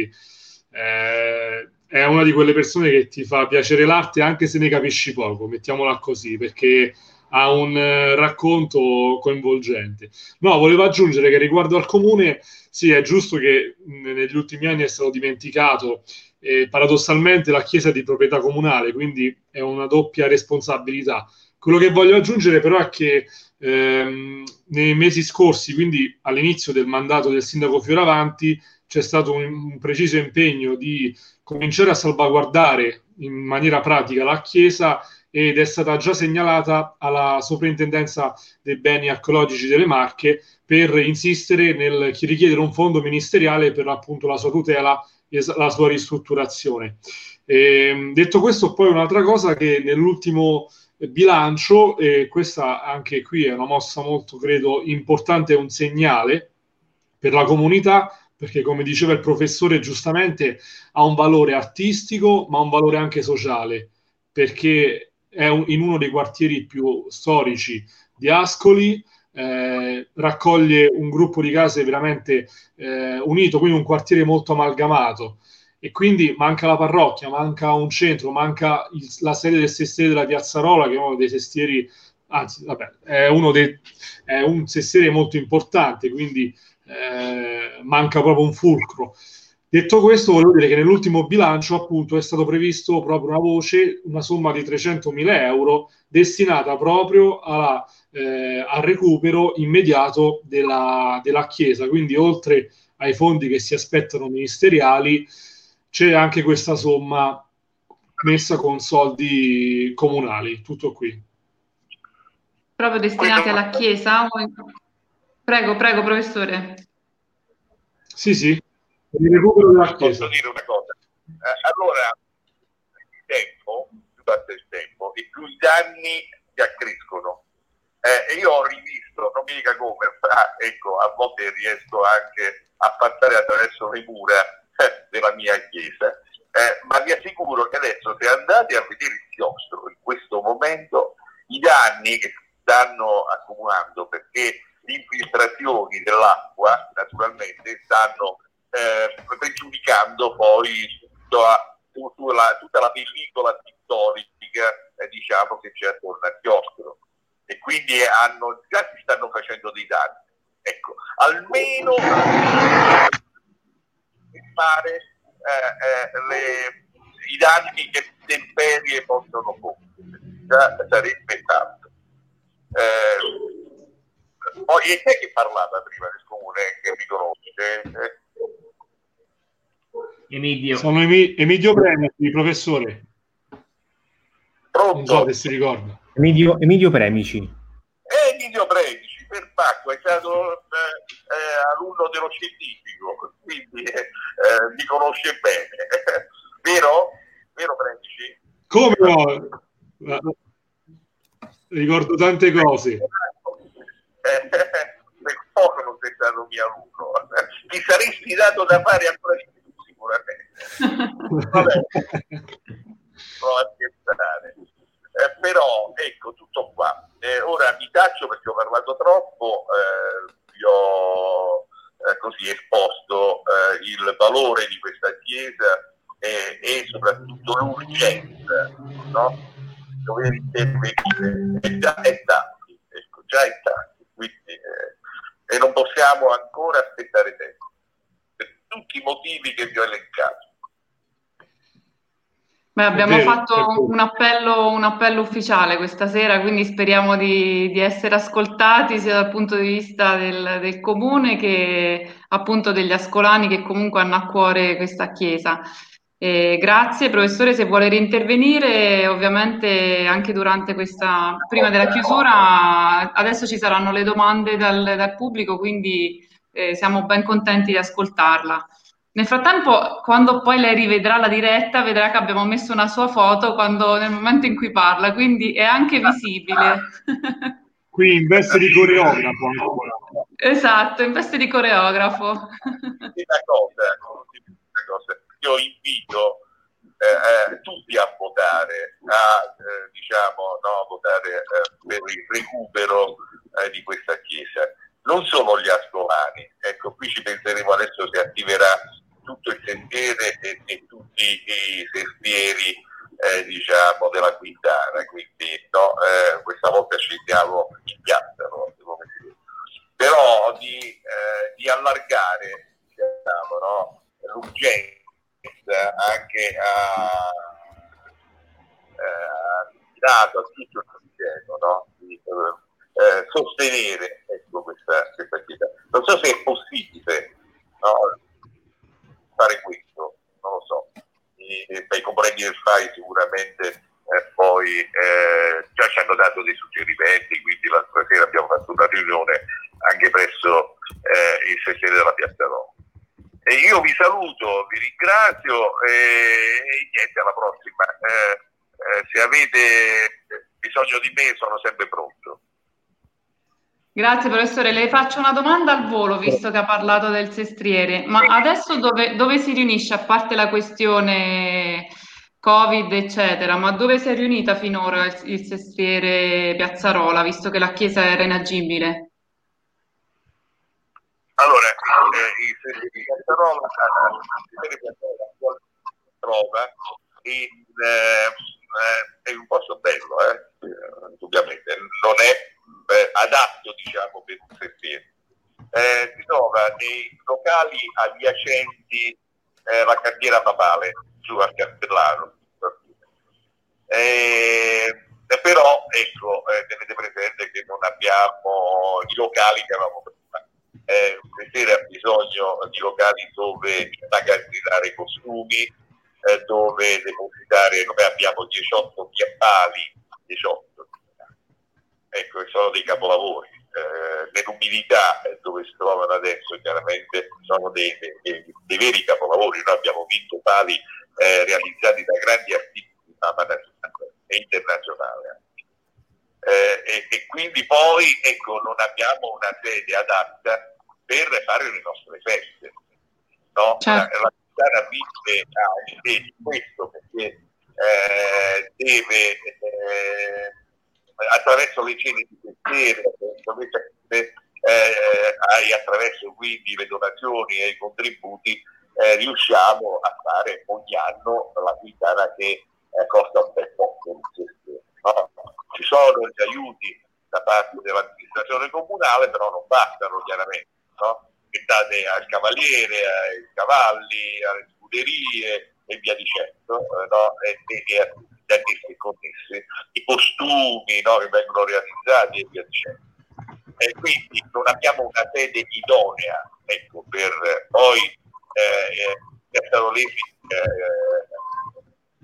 eh, è una di quelle persone che ti fa piacere l'arte anche se ne capisci poco, mettiamola così, perché ha un eh, racconto coinvolgente. No, volevo aggiungere che riguardo al comune, sì, è giusto che mh, negli ultimi anni è stato dimenticato, eh, paradossalmente la chiesa è di proprietà comunale, quindi è una doppia responsabilità. Quello che voglio aggiungere però è che ehm, nei mesi scorsi, quindi all'inizio del mandato del sindaco Fioravanti, c'è stato un, un preciso impegno di cominciare a salvaguardare in maniera pratica la chiesa ed è stata già segnalata alla Soprintendenza dei Beni Archeologici delle Marche per insistere nel richiedere un fondo ministeriale per appunto la sua tutela e la sua ristrutturazione. E, detto questo, poi un'altra cosa che nell'ultimo bilancio, e questa anche qui è una mossa molto, credo, importante, è un segnale per la comunità, perché come diceva il professore giustamente ha un valore artistico ma un valore anche sociale, perché è un, in uno dei quartieri più storici di Ascoli, eh, raccoglie un gruppo di case veramente eh, unito, quindi un quartiere molto amalgamato, e quindi manca la parrocchia, manca un centro, manca il, la sede del sestiere della Piazzarola, che è uno dei sestieri, anzi vabbè, è uno dei, è un sestiere molto importante, quindi eh, manca proprio un fulcro. Detto questo, volevo dire che nell'ultimo bilancio appunto è stato previsto proprio una voce, una somma di trecentomila euro destinata proprio alla, eh, al recupero immediato della, della chiesa, quindi oltre ai fondi che si aspettano ministeriali c'è anche questa somma messa con soldi comunali, tutto qui. Proprio destinati alla chiesa? Prego, prego professore. Sì, sì. Il recupero della chiesa. Posso dire una cosa? Eh, allora, il tempo, più passa il tempo, e più i danni si accrescono. Eh, e io ho rivisto, non mi dica come, ah, ecco, a volte riesco anche a passare attraverso le mura eh, della mia chiesa, eh, ma vi assicuro che adesso, se andate a vedere il chiostro in questo momento, i danni che stanno accumulando, perché le infiltrazioni dell'acqua naturalmente stanno Eh, pregiudicando poi tutta, tutta, la, tutta la pellicola pittorica eh, diciamo che c'è attorno al chiostro, e quindi hanno, già si stanno facendo dei danni. ecco, almeno, almeno fare eh, eh, le, i danni che le intemperie possono compiere, già sarebbe tanto. Eh, poi e te che parlava prima del comune, che mi conosce? Eh? Emilio. Sono Emi- Emilio Premici, professore. Pronto? Non so se si ricorda. Emilio, Emilio Premici. Eh, Emilio Premici, per Pacco, è stato eh, eh, alunno dello scientifico, quindi eh, eh, mi conosce bene. Vero? Vero Premici? Come no? Ricordo tante cose. Eh, per poco non sei stato mio alunno. Ti saresti dato da fare ancora di più, sicuramente. Vabbè, provo a scherzare. Eh, però, ecco, tutto qua. Eh, ora mi taccio perché ho parlato troppo, eh, vi ho eh, così esposto eh, il valore di questa chiesa e, e soprattutto l'urgenza, no? Dover intervenire, è già è tanti, ecco, già è tanti, quindi, eh, e non possiamo ancora aspettare tempo, per tutti i motivi che vi ho elencato. Beh, abbiamo vero, fatto un appello, un appello ufficiale questa sera, quindi speriamo di, di essere ascoltati sia dal punto di vista del, del comune che appunto degli ascolani che comunque hanno a cuore questa chiesa. Eh, grazie, professore, se vuole reintervenire, ovviamente anche durante questa, prima della chiusura, adesso ci saranno le domande dal, dal pubblico, quindi eh, siamo ben contenti di ascoltarla. Nel frattempo, quando poi lei rivedrà la diretta, vedrà che abbiamo messo una sua foto quando, nel momento in cui parla, quindi è anche visibile. Qui in veste di coreografo ancora. Esatto, in veste di coreografo. Una cosa, una cosa, io invito eh, eh, tutti a votare, a eh, diciamo, no, votare eh, per il recupero eh, di questa chiesa. Non solo gli ascolani, ecco, qui ci penseremo adesso, si attiverà tutto il sentiere e, e tutti i sestieri eh, diciamo della Quintana, quindi no, eh, questa volta scendiamo in piazza, no? Però di, eh, di allargare diciamo, no? l'urgenza anche a, eh, a tutto il sistema, no? Di, eh, sostenere ecco, questa, questa chiesa. Non so se è possibile, no? Fare questo, non lo so. I, i componenti del F A I sicuramente eh, poi eh, già ci hanno dato dei suggerimenti, quindi l'altra sera abbiamo fatto una riunione anche presso eh, il sestiere della Piazza Roma. E io vi saluto, vi ringrazio e, e niente, alla prossima. Eh, eh, se avete bisogno di me sono sempre pronto. Grazie professore, le faccio una domanda al volo visto che ha parlato del sestriere, ma adesso dove, dove si riunisce, a parte la questione Covid eccetera, ma dove si è riunita finora il, il sestriere Piazzarola, visto che la chiesa era inagibile? Allora, eh, il sestriere Piazzarola trova in, eh, è un posto bello, eh, indubbiamente, non è Eh, adatto diciamo per un sestriere. Eh, si trova nei locali adiacenti eh, la cantiera papale giù a Castellano, eh, però ecco eh, tenete presente che non abbiamo i locali che avevamo prima. Eh, un sestriere ha bisogno di locali dove immagazzinare costumi, eh, dove depositare, noi abbiamo diciotto piappali, diciotto ecco, che sono dei capolavori. Eh, nell'umidità dove si trovano adesso chiaramente sono dei, dei, dei veri capolavori. Noi abbiamo vinto pali eh, realizzati da grandi artisti di fama nazionale e internazionale. Eh, e, e quindi poi ecco, non abbiamo una sede adatta per fare le nostre feste. No? Certo. La, la città vive a questo perché eh, deve eh, attraverso le cene di sestiere, eh, eh, attraverso quindi le donazioni e i contributi, eh, riusciamo a fare ogni anno la Quintana che eh, costa un bel po'. No? Ci sono gli aiuti da parte dell'amministrazione comunale, però non bastano chiaramente, no? Mettate al cavaliere, ai cavalli, alle scuderie e via dicendo, eh, no? e, e, e a tutti gli annessi e connessi, i costumi, no? Che vengono realizzati e via dicendo. E quindi non abbiamo una sede idonea, ecco, per poi eh, Piazza Rolesi, eh,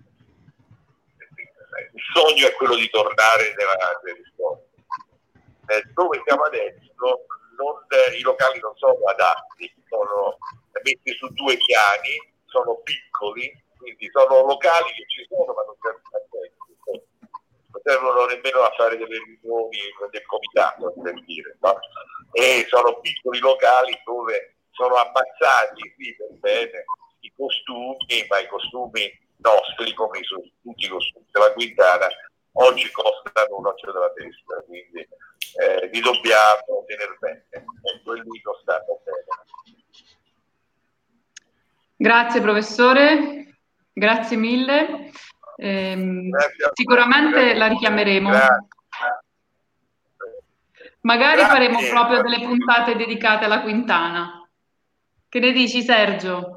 il sogno è quello di tornare nella storia. Eh, dove siamo adesso non, i locali non sono adatti, sono messi su due piani, sono piccoli, quindi sono locali che ci sono ma non servono a niente, non servono nemmeno a fare delle riunioni del comitato, per dire, no? E sono piccoli locali dove sono ammazzati, sì, per bene, i costumi, ma i costumi nostri, come i, tutti i costumi della Quintana, oggi costano un occhio della testa, quindi eh, li dobbiamo tenere bene, e quelli non stanno bene. Grazie professore, grazie mille. Eh, grazie sicuramente grazie. La richiameremo. Grazie. Magari grazie. Faremo proprio delle puntate dedicate alla Quintana. Che ne dici, Sergio?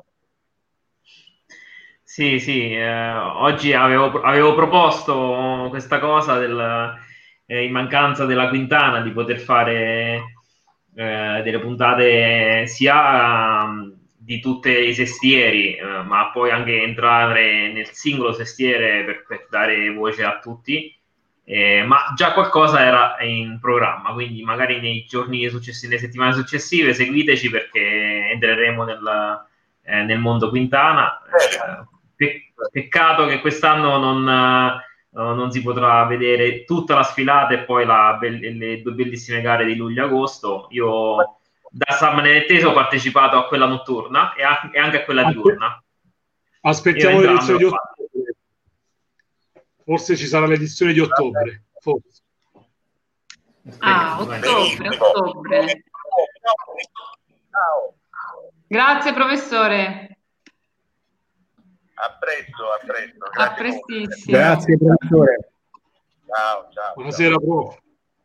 Sì, sì, eh, oggi avevo, avevo proposto questa cosa del, eh, in mancanza della Quintana di poter fare eh, delle puntate sia um, di tutti i sestieri, eh, ma poi anche entrare nel singolo sestiere per, per dare voce a tutti, eh, ma già qualcosa era in programma, quindi magari nei giorni successivi, nelle settimane successive seguiteci perché entreremo nel, eh, nel mondo Quintana. Eh, Peccato che quest'anno non, uh, non si potrà vedere tutta la sfilata e poi la be- le due bellissime gare di luglio e agosto. Io da San Benedetteso ho partecipato a quella notturna e, a- e anche a quella diurna. Aspettiamo l'edizione di ottobre. Forse ci sarà l'edizione di ottobre. Forse. Ah, ottobre, ottobre. Grazie professore. A presto, a presto. A prestissimo. Grazie, professore. Ciao, ciao. Buonasera, prof.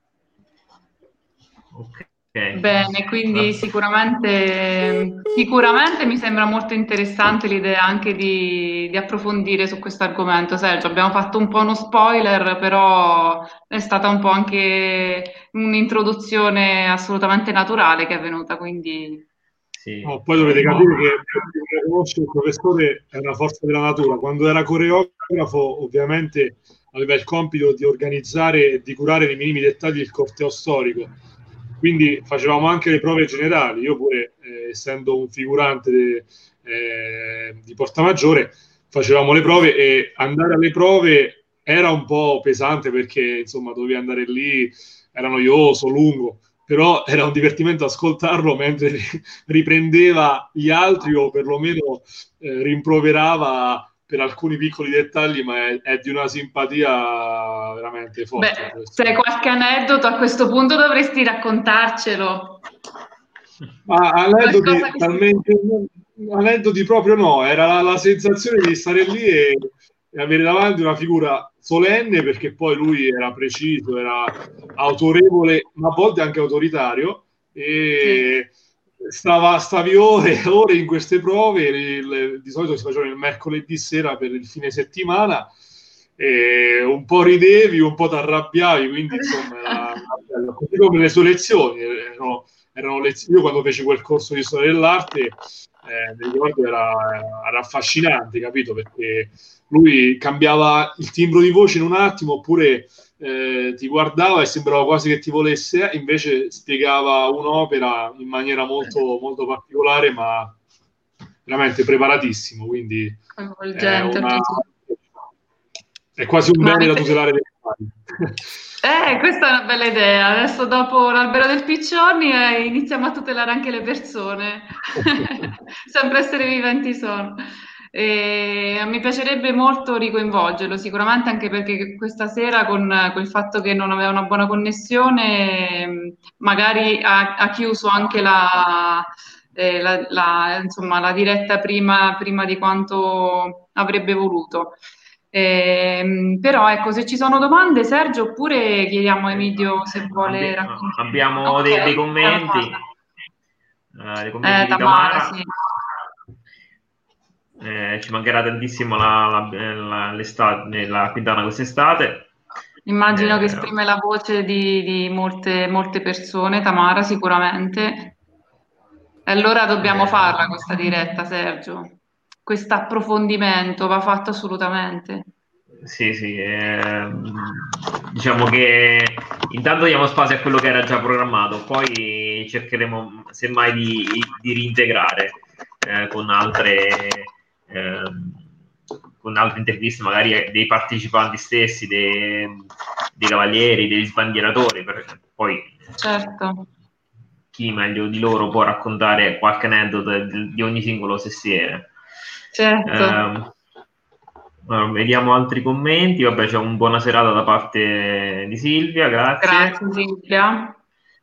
Okay. Bene, quindi sicuramente, sicuramente mi sembra molto interessante l'idea anche di, di approfondire su questo argomento. Sergio, abbiamo fatto un po' uno spoiler, però è stata un po' anche un'introduzione assolutamente naturale che è venuta, quindi... Sì. No, poi dovete capire che per conoscere il professore è una forza della natura. Quando era coreografo, ovviamente aveva il compito di organizzare e di curare nei minimi dettagli il corteo storico. Quindi facevamo anche le prove generali. Io pure, eh, essendo un figurante de, eh, di Portamaggiore, facevamo le prove e andare alle prove era un po' pesante perché insomma dovevi andare lì, era noioso, lungo. Però era un divertimento ascoltarlo mentre riprendeva gli altri o perlomeno eh, rimproverava per alcuni piccoli dettagli, ma è, è di una simpatia veramente forte. Beh, se hai qualche aneddoto a questo punto dovresti raccontarcelo. Ma aneddoti, che... talmente, aneddoti proprio no, era la, la sensazione di stare lì e, e avere davanti una figura solenne, perché poi lui era preciso, era autorevole, ma a volte anche autoritario, e sì. stava, stavi ore e ore in queste prove, il, di solito si facevano il mercoledì sera per il fine settimana, e un po' ridevi, un po' ti arrabbiavi, quindi insomma era, era così come le sue lezioni, erano, erano lezioni. Io quando feci quel corso di storia dell'arte, eh, mi ricordo era, era affascinante, capito, perché lui cambiava il timbro di voce in un attimo, oppure eh, ti guardava e sembrava quasi che ti volesse, invece spiegava un'opera in maniera molto, molto particolare, ma veramente preparatissimo, quindi è, una, è quasi un bene da tutelare dei cani. Eh, questa è una bella idea. Adesso dopo l'albero del piccioni eh, iniziamo a tutelare anche le persone. Sempre essere viventi sono. E mi piacerebbe molto ricoinvolgerlo, sicuramente anche perché questa sera con, con il fatto che non aveva una buona connessione magari ha, ha chiuso anche la, eh, la, la, insomma, la diretta prima, prima di quanto avrebbe voluto. Ehm, però ecco, se ci sono domande, Sergio, oppure chiediamo a Emilio se vuole Abbi- raccontare. abbiamo Ok, dei, dei commenti, Tamara. eh, dei commenti Eh, di Tamara, Tamara. sì. Eh, ci mancherà tantissimo la, la, la, l'estate, la Quintana quest'estate. Immagino che Eh, esprime la voce di, di molte, molte persone, Tamara, sicuramente. E allora dobbiamo eh, farla questa diretta, Sergio. Questo approfondimento va fatto assolutamente. Sì, sì, ehm, diciamo che intanto diamo spazio a quello che era già programmato, poi cercheremo semmai di, di reintegrare eh, con altre ehm, con altre interviste magari dei partecipanti stessi, dei, dei cavalieri, degli sbandieratori, per, poi Certo. chi meglio di loro può raccontare qualche aneddoto di, di ogni singolo sestiere. Certo. Ehm, Allora, vediamo altri commenti. Vabbè, c'è un buona serata da parte di Silvia, grazie. Grazie Silvia.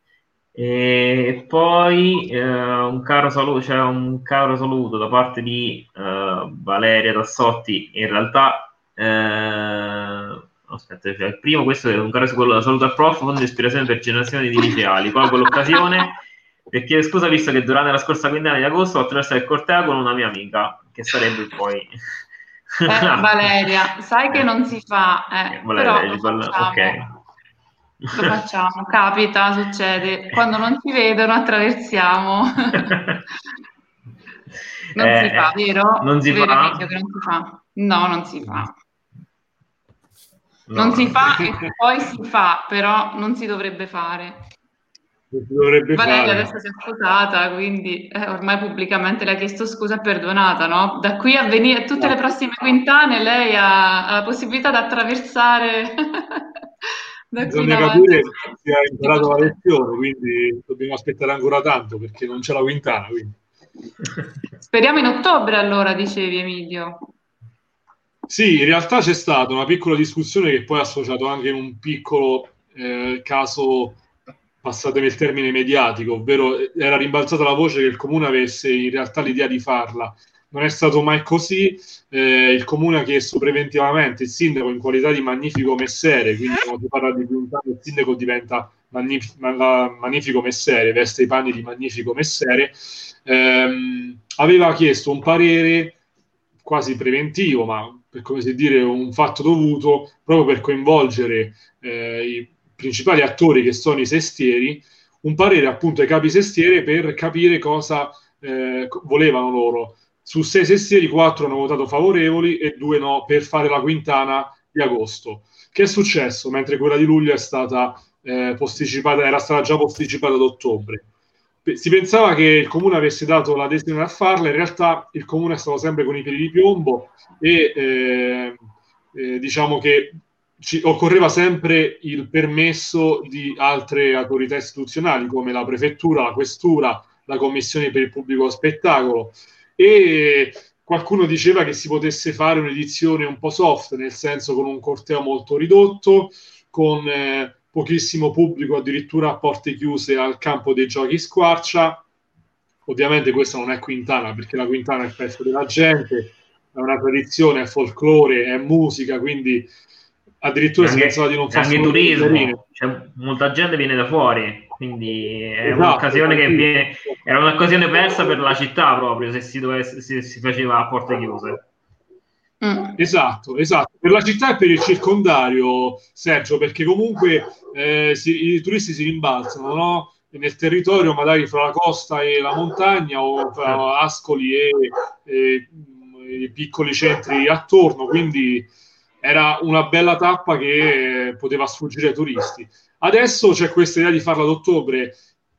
E poi eh, un caro saluto, c'è un caro saluto da parte di eh, Valeria Tassotti. In realtà, eh, aspetta, cioè, il primo, questo è un caro saluto al prof, fondo di ispirazione per generazioni di liceali. Colgo l'occasione per chiedere scusa, visto che durante la scorsa quindicina di agosto ho attraversato il corteo con una mia amica, che sarebbe poi... Eh, Valeria, sai che non si fa, eh, però lo Valeria, facciamo. ok. Lo facciamo, capita, succede. Quando non ci vedono attraversiamo. Non Eh, si fa, vero? non si Vero, fa? Emilio, che non si fa? No, non si fa. No, non si no. fa e poi si fa, però non si dovrebbe fare. Non si dovrebbe Valeria fare. adesso si è scusata, quindi eh, ormai pubblicamente le ha chiesto scusa e perdonata, no? Da qui a venire tutte le prossime quintane lei ha, ha la possibilità di attraversare da qui in Bisogna avanti. capire se ha imparato la lezione, quindi dobbiamo aspettare ancora tanto perché non c'è la quintana. Quindi. Speriamo in ottobre allora, dicevi Emilio. Sì, in realtà c'è stata una piccola discussione che poi ha associato anche in un piccolo eh, caso, passatemi il termine, mediatico, ovvero era rimbalzata la voce che il comune avesse in realtà l'idea di farla. Non è stato mai così, eh, il comune ha chiesto preventivamente, il sindaco in qualità di magnifico messere, quindi quando si parla di quintana il sindaco diventa magnif- magnifico messere, veste i panni di magnifico messere, ehm, aveva chiesto un parere quasi preventivo, ma per come si dire un fatto dovuto, proprio per coinvolgere eh, i principali attori che sono i sestieri, un parere appunto ai capi sestiere per capire cosa eh, volevano loro. Su sei sestieri, quattro hanno votato favorevoli e due no, per fare la quintana di agosto. Che è successo? Mentre quella di luglio è stata eh, posticipata, era stata già posticipata ad ottobre. Si pensava che il comune avesse dato l'adesione a farla, in realtà il comune è stato sempre con i piedi di piombo e eh, eh, diciamo che ci occorreva sempre il permesso di altre autorità istituzionali come la prefettura, la questura, la commissione per il pubblico spettacolo, e qualcuno diceva che si potesse fare un'edizione un po' soft, nel senso con un corteo molto ridotto, con eh, pochissimo pubblico, addirittura a porte chiuse al campo dei giochi Squarcia. Ovviamente questa non è quintana, perché la quintana è il pezzo della gente, è una tradizione, è folklore, è musica, quindi addirittura anche, si pensava di non fare anche turismo, cioè, molta gente viene da fuori, quindi è esatto, un'occasione che viene, era un'occasione persa per la città proprio se si, dovesse, se si faceva a porte chiuse. Mm. Esatto, esatto, per la città e per il circondario, Sergio, perché comunque eh, si, i turisti si rimbalzano, no? Nel territorio magari fra la costa e la montagna o fra Ascoli e, e i piccoli centri attorno, quindi era una bella tappa che poteva sfuggire ai turisti. Adesso c'è questa idea di farla ad ottobre,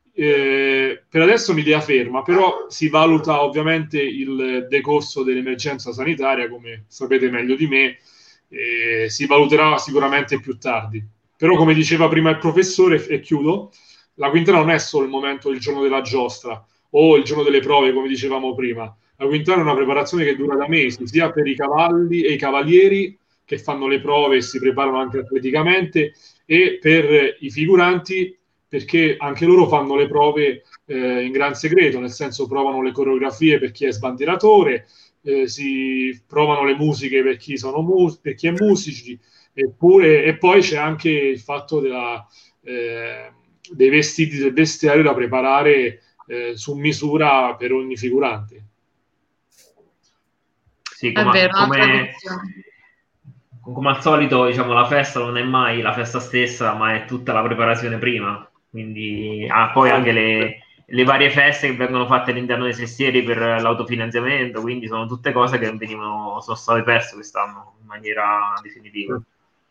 eh, per adesso è un'idea ferma, però si valuta ovviamente il decorso dell'emergenza sanitaria, come sapete meglio di me, eh, si valuterà sicuramente più tardi. Però come diceva prima il professore, e chiudo, la quintana non è solo il momento, il giorno della giostra o il giorno delle prove, come dicevamo prima. La quintana è una preparazione che dura da mesi, sia per i cavalli e i cavalieri che fanno le prove e si preparano anche atleticamente, e per i figuranti, perché anche loro fanno le prove eh, in gran segreto, nel senso provano le coreografie per chi è sbandieratore, eh, si provano le musiche per chi, sono mus- per chi è musici, eppure, e poi c'è anche il fatto della, eh, dei vestiti, del vestiario da preparare eh, su misura per ogni figurante. Sì, È come, vero, una come, tradizione. come al solito, diciamo, la festa non è mai la festa stessa, ma è tutta la preparazione prima. Quindi ah, poi anche le, le varie feste che vengono fatte all'interno dei sestieri per l'autofinanziamento, quindi sono tutte cose che venivano, sono state perse quest'anno in maniera definitiva.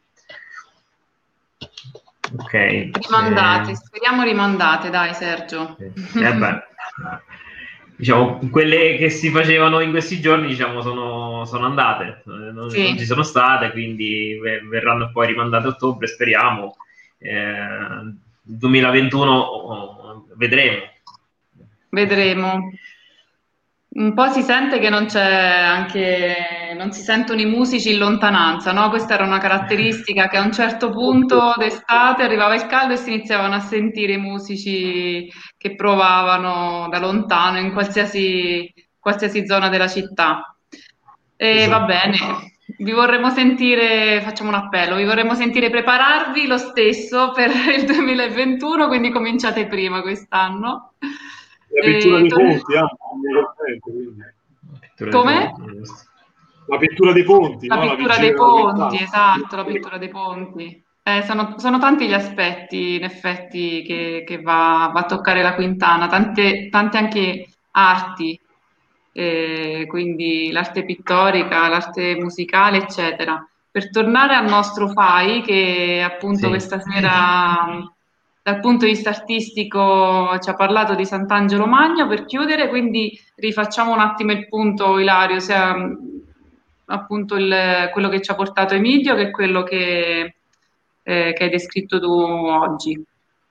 Ok. Rimandate, eh, speriamo rimandate, dai Sergio. eh beh, diciamo, quelle che si facevano in questi giorni, diciamo, sono, sono andate, eh, non, Sì. non ci sono state, quindi ver- verranno poi rimandate a ottobre, speriamo. Eh, duemilaventuno oh, vedremo. Vedremo. Un po' si sente che non c'è anche, non si sentono i musici in lontananza, no? Questa era una caratteristica che a un certo punto d'estate arrivava il caldo e si iniziavano a sentire i musici che provavano da lontano in qualsiasi, qualsiasi zona della città. E va bene, vi vorremmo sentire, facciamo un appello, vi vorremmo sentire prepararvi lo stesso per il duemilaventuno, quindi cominciate prima quest'anno. La pittura E dei torn- ponti, anche, quindi. Come? La pittura dei ponti, La no? La pittura vigilia dei della ponti, Quintana. esatto, la pittura dei ponti. Eh, sono, sono tanti gli aspetti, in effetti, che, che va, va a toccare la Quintana, tante, tante anche arti, eh, quindi l'arte pittorica, l'arte musicale, eccetera. Per tornare al nostro F A I, che appunto Sì. questa sera dal punto di vista artistico ci ha parlato di Sant'Angelo Magno, per chiudere, quindi rifacciamo un attimo il punto, Ilario, sia appunto il, quello che ci ha portato Emilio che quello che, eh, che hai descritto tu oggi.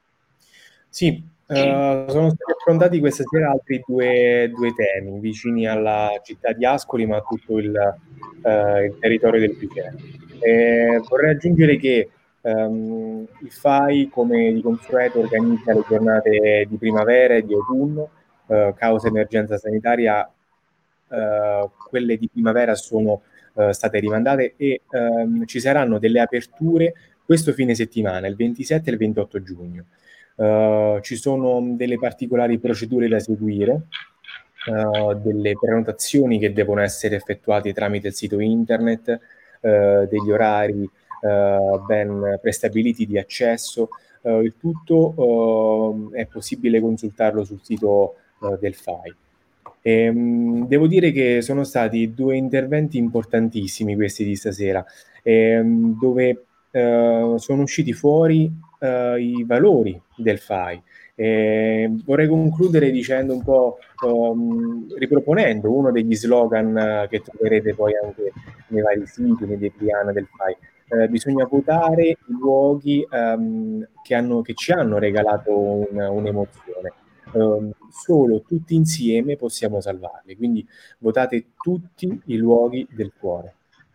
Sì, eh, sono stati affrontati questa sera altri due, due temi vicini alla città di Ascoli, ma a tutto il, eh, il territorio del Piceno. Eh, vorrei aggiungere che ehm, il F A I, come di consueto, organizza le giornate di primavera e di autunno, eh, causa emergenza sanitaria. Uh, quelle di primavera sono uh, state rimandate e um, ci saranno delle aperture questo fine settimana, il ventisette e il ventotto giugno. Uh, ci sono delle particolari procedure da seguire, uh, delle prenotazioni che devono essere effettuate tramite il sito internet, uh, degli orari uh, ben prestabiliti di accesso. Uh, il tutto uh, è possibile consultarlo sul sito uh, del F A I. E, mh, devo dire che sono stati due interventi importantissimi questi di stasera, e, mh, dove eh, sono usciti fuori eh, i valori del F A I. E vorrei concludere dicendo un po', um, riproponendo uno degli slogan uh, che troverete poi anche nei vari siti, nei Depliana del F A I. Eh, bisogna votare i luoghi um, che, hanno, che ci hanno regalato un, un'emozione. Um, solo tutti insieme possiamo salvarli, quindi votate tutti i luoghi del cuore.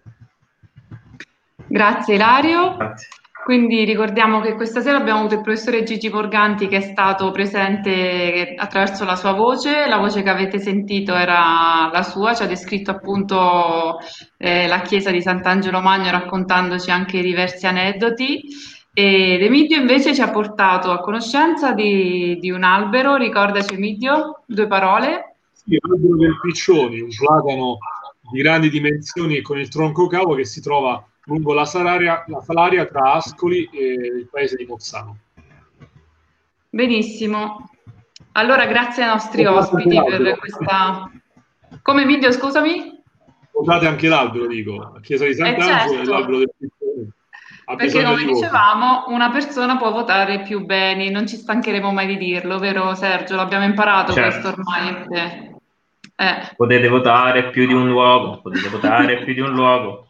Grazie Ilario. Grazie. Quindi ricordiamo che questa sera abbiamo avuto il professore Gigi Morganti che è stato presente attraverso la sua voce, la voce che avete sentito era la sua, ci ha descritto appunto eh, la chiesa di Sant'Angelo Magno raccontandoci anche diversi aneddoti. Ed Emilio invece ci ha portato a conoscenza di, di un albero, ricordaci Emilio, due parole. Sì, l'albero del Piccioni, un platano di grandi dimensioni con il tronco cavo che si trova lungo la Salaria, la Salaria tra Ascoli e il paese di Pozzano. Benissimo. Allora grazie ai nostri ospiti per questa... Come Emilio, scusami? Votate anche l'albero, dico, la chiesa di Sant'Angelo eh certo. e l'albero del Piccioni. Perché come dicevamo una persona può votare più beni, non ci stancheremo mai di dirlo, vero Sergio? L'abbiamo imparato certo. Questo ormai. Eh. Potete votare più di un luogo, potete votare più di un luogo.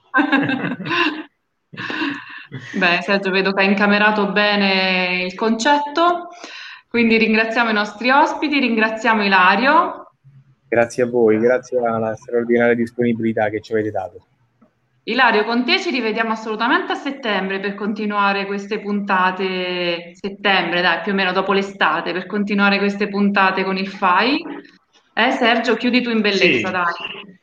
Beh Sergio, vedo che hai incamerato bene il concetto, quindi ringraziamo i nostri ospiti, ringraziamo Ilario. Grazie a voi, grazie alla straordinaria disponibilità che ci avete dato. Ilario, con te ci rivediamo assolutamente a settembre per continuare queste puntate, settembre dai, più o meno dopo l'estate, per continuare queste puntate con il F A I. Eh Sergio, chiudi tu in bellezza, sì. dai.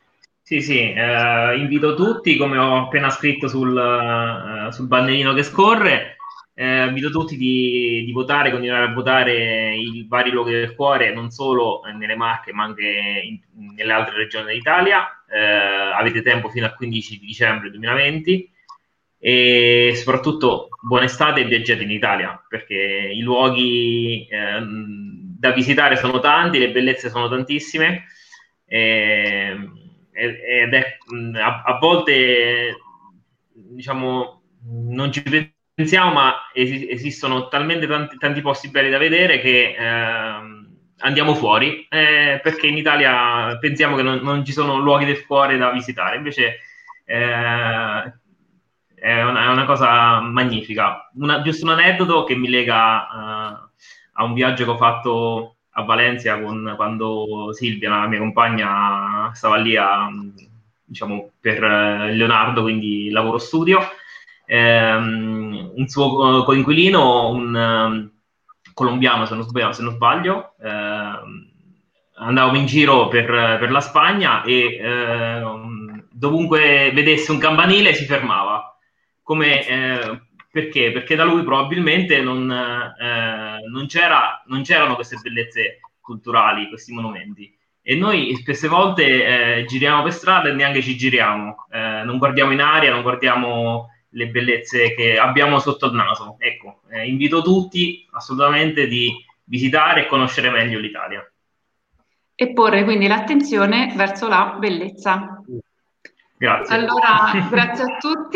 Sì, sì, eh, invito tutti, come ho appena scritto sul, eh, sul bandierino che scorre, eh, invito tutti di, di votare, continuare a votare i vari luoghi del cuore, non solo nelle Marche, ma anche in, nelle altre regioni d'Italia. Eh, avete tempo fino al quindici di dicembre duemilaventi e soprattutto buona estate e viaggiate in Italia, perché i luoghi eh, da visitare sono tanti, le bellezze sono tantissime. E, ed è a, a volte diciamo non ci pensiamo, ma es- esistono talmente tanti, tanti posti belli da vedere che eh, andiamo fuori eh, perché in Italia pensiamo che non, non ci sono luoghi del cuore da visitare, invece eh, è, una, è una cosa magnifica. Una, giusto un aneddoto che mi lega uh, a un viaggio che ho fatto a Valencia con, quando Silvia, la mia compagna, stava lì a, diciamo, per Leonardo, quindi lavoro studio. Um, un suo coinquilino, un um, colombiano se non sbaglio, se non sbaglio uh, andavamo in giro per, per la Spagna e uh, dovunque vedesse un campanile si fermava. Come, eh, perché? Perché da lui probabilmente non, eh, non, c'era, non c'erano queste bellezze culturali, questi monumenti. E noi spesse volte eh, giriamo per strada e neanche ci giriamo, eh, non guardiamo in aria, non guardiamo le bellezze che abbiamo sotto il naso. Ecco, eh, invito tutti assolutamente di visitare e conoscere meglio l'Italia. E porre quindi l'attenzione verso la bellezza. Grazie. Allora, grazie a tutti,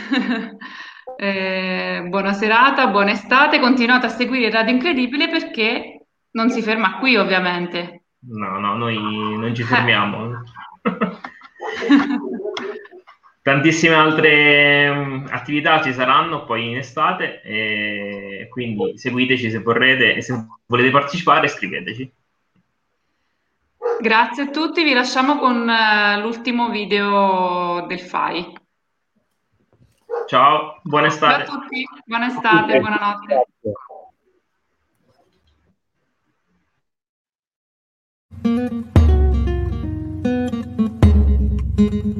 eh, buona serata, buona estate, continuate a seguire Radio Incredibile perché non si ferma qui ovviamente. No, no, noi non ci fermiamo. Tantissime altre attività ci saranno poi in estate, e quindi seguiteci se vorrete e se volete partecipare scriveteci. Grazie a tutti, vi lasciamo con uh, l'ultimo video del F A I. Ciao, buona estate. Ciao a tutti, buona estate, buonanotte. Thank you.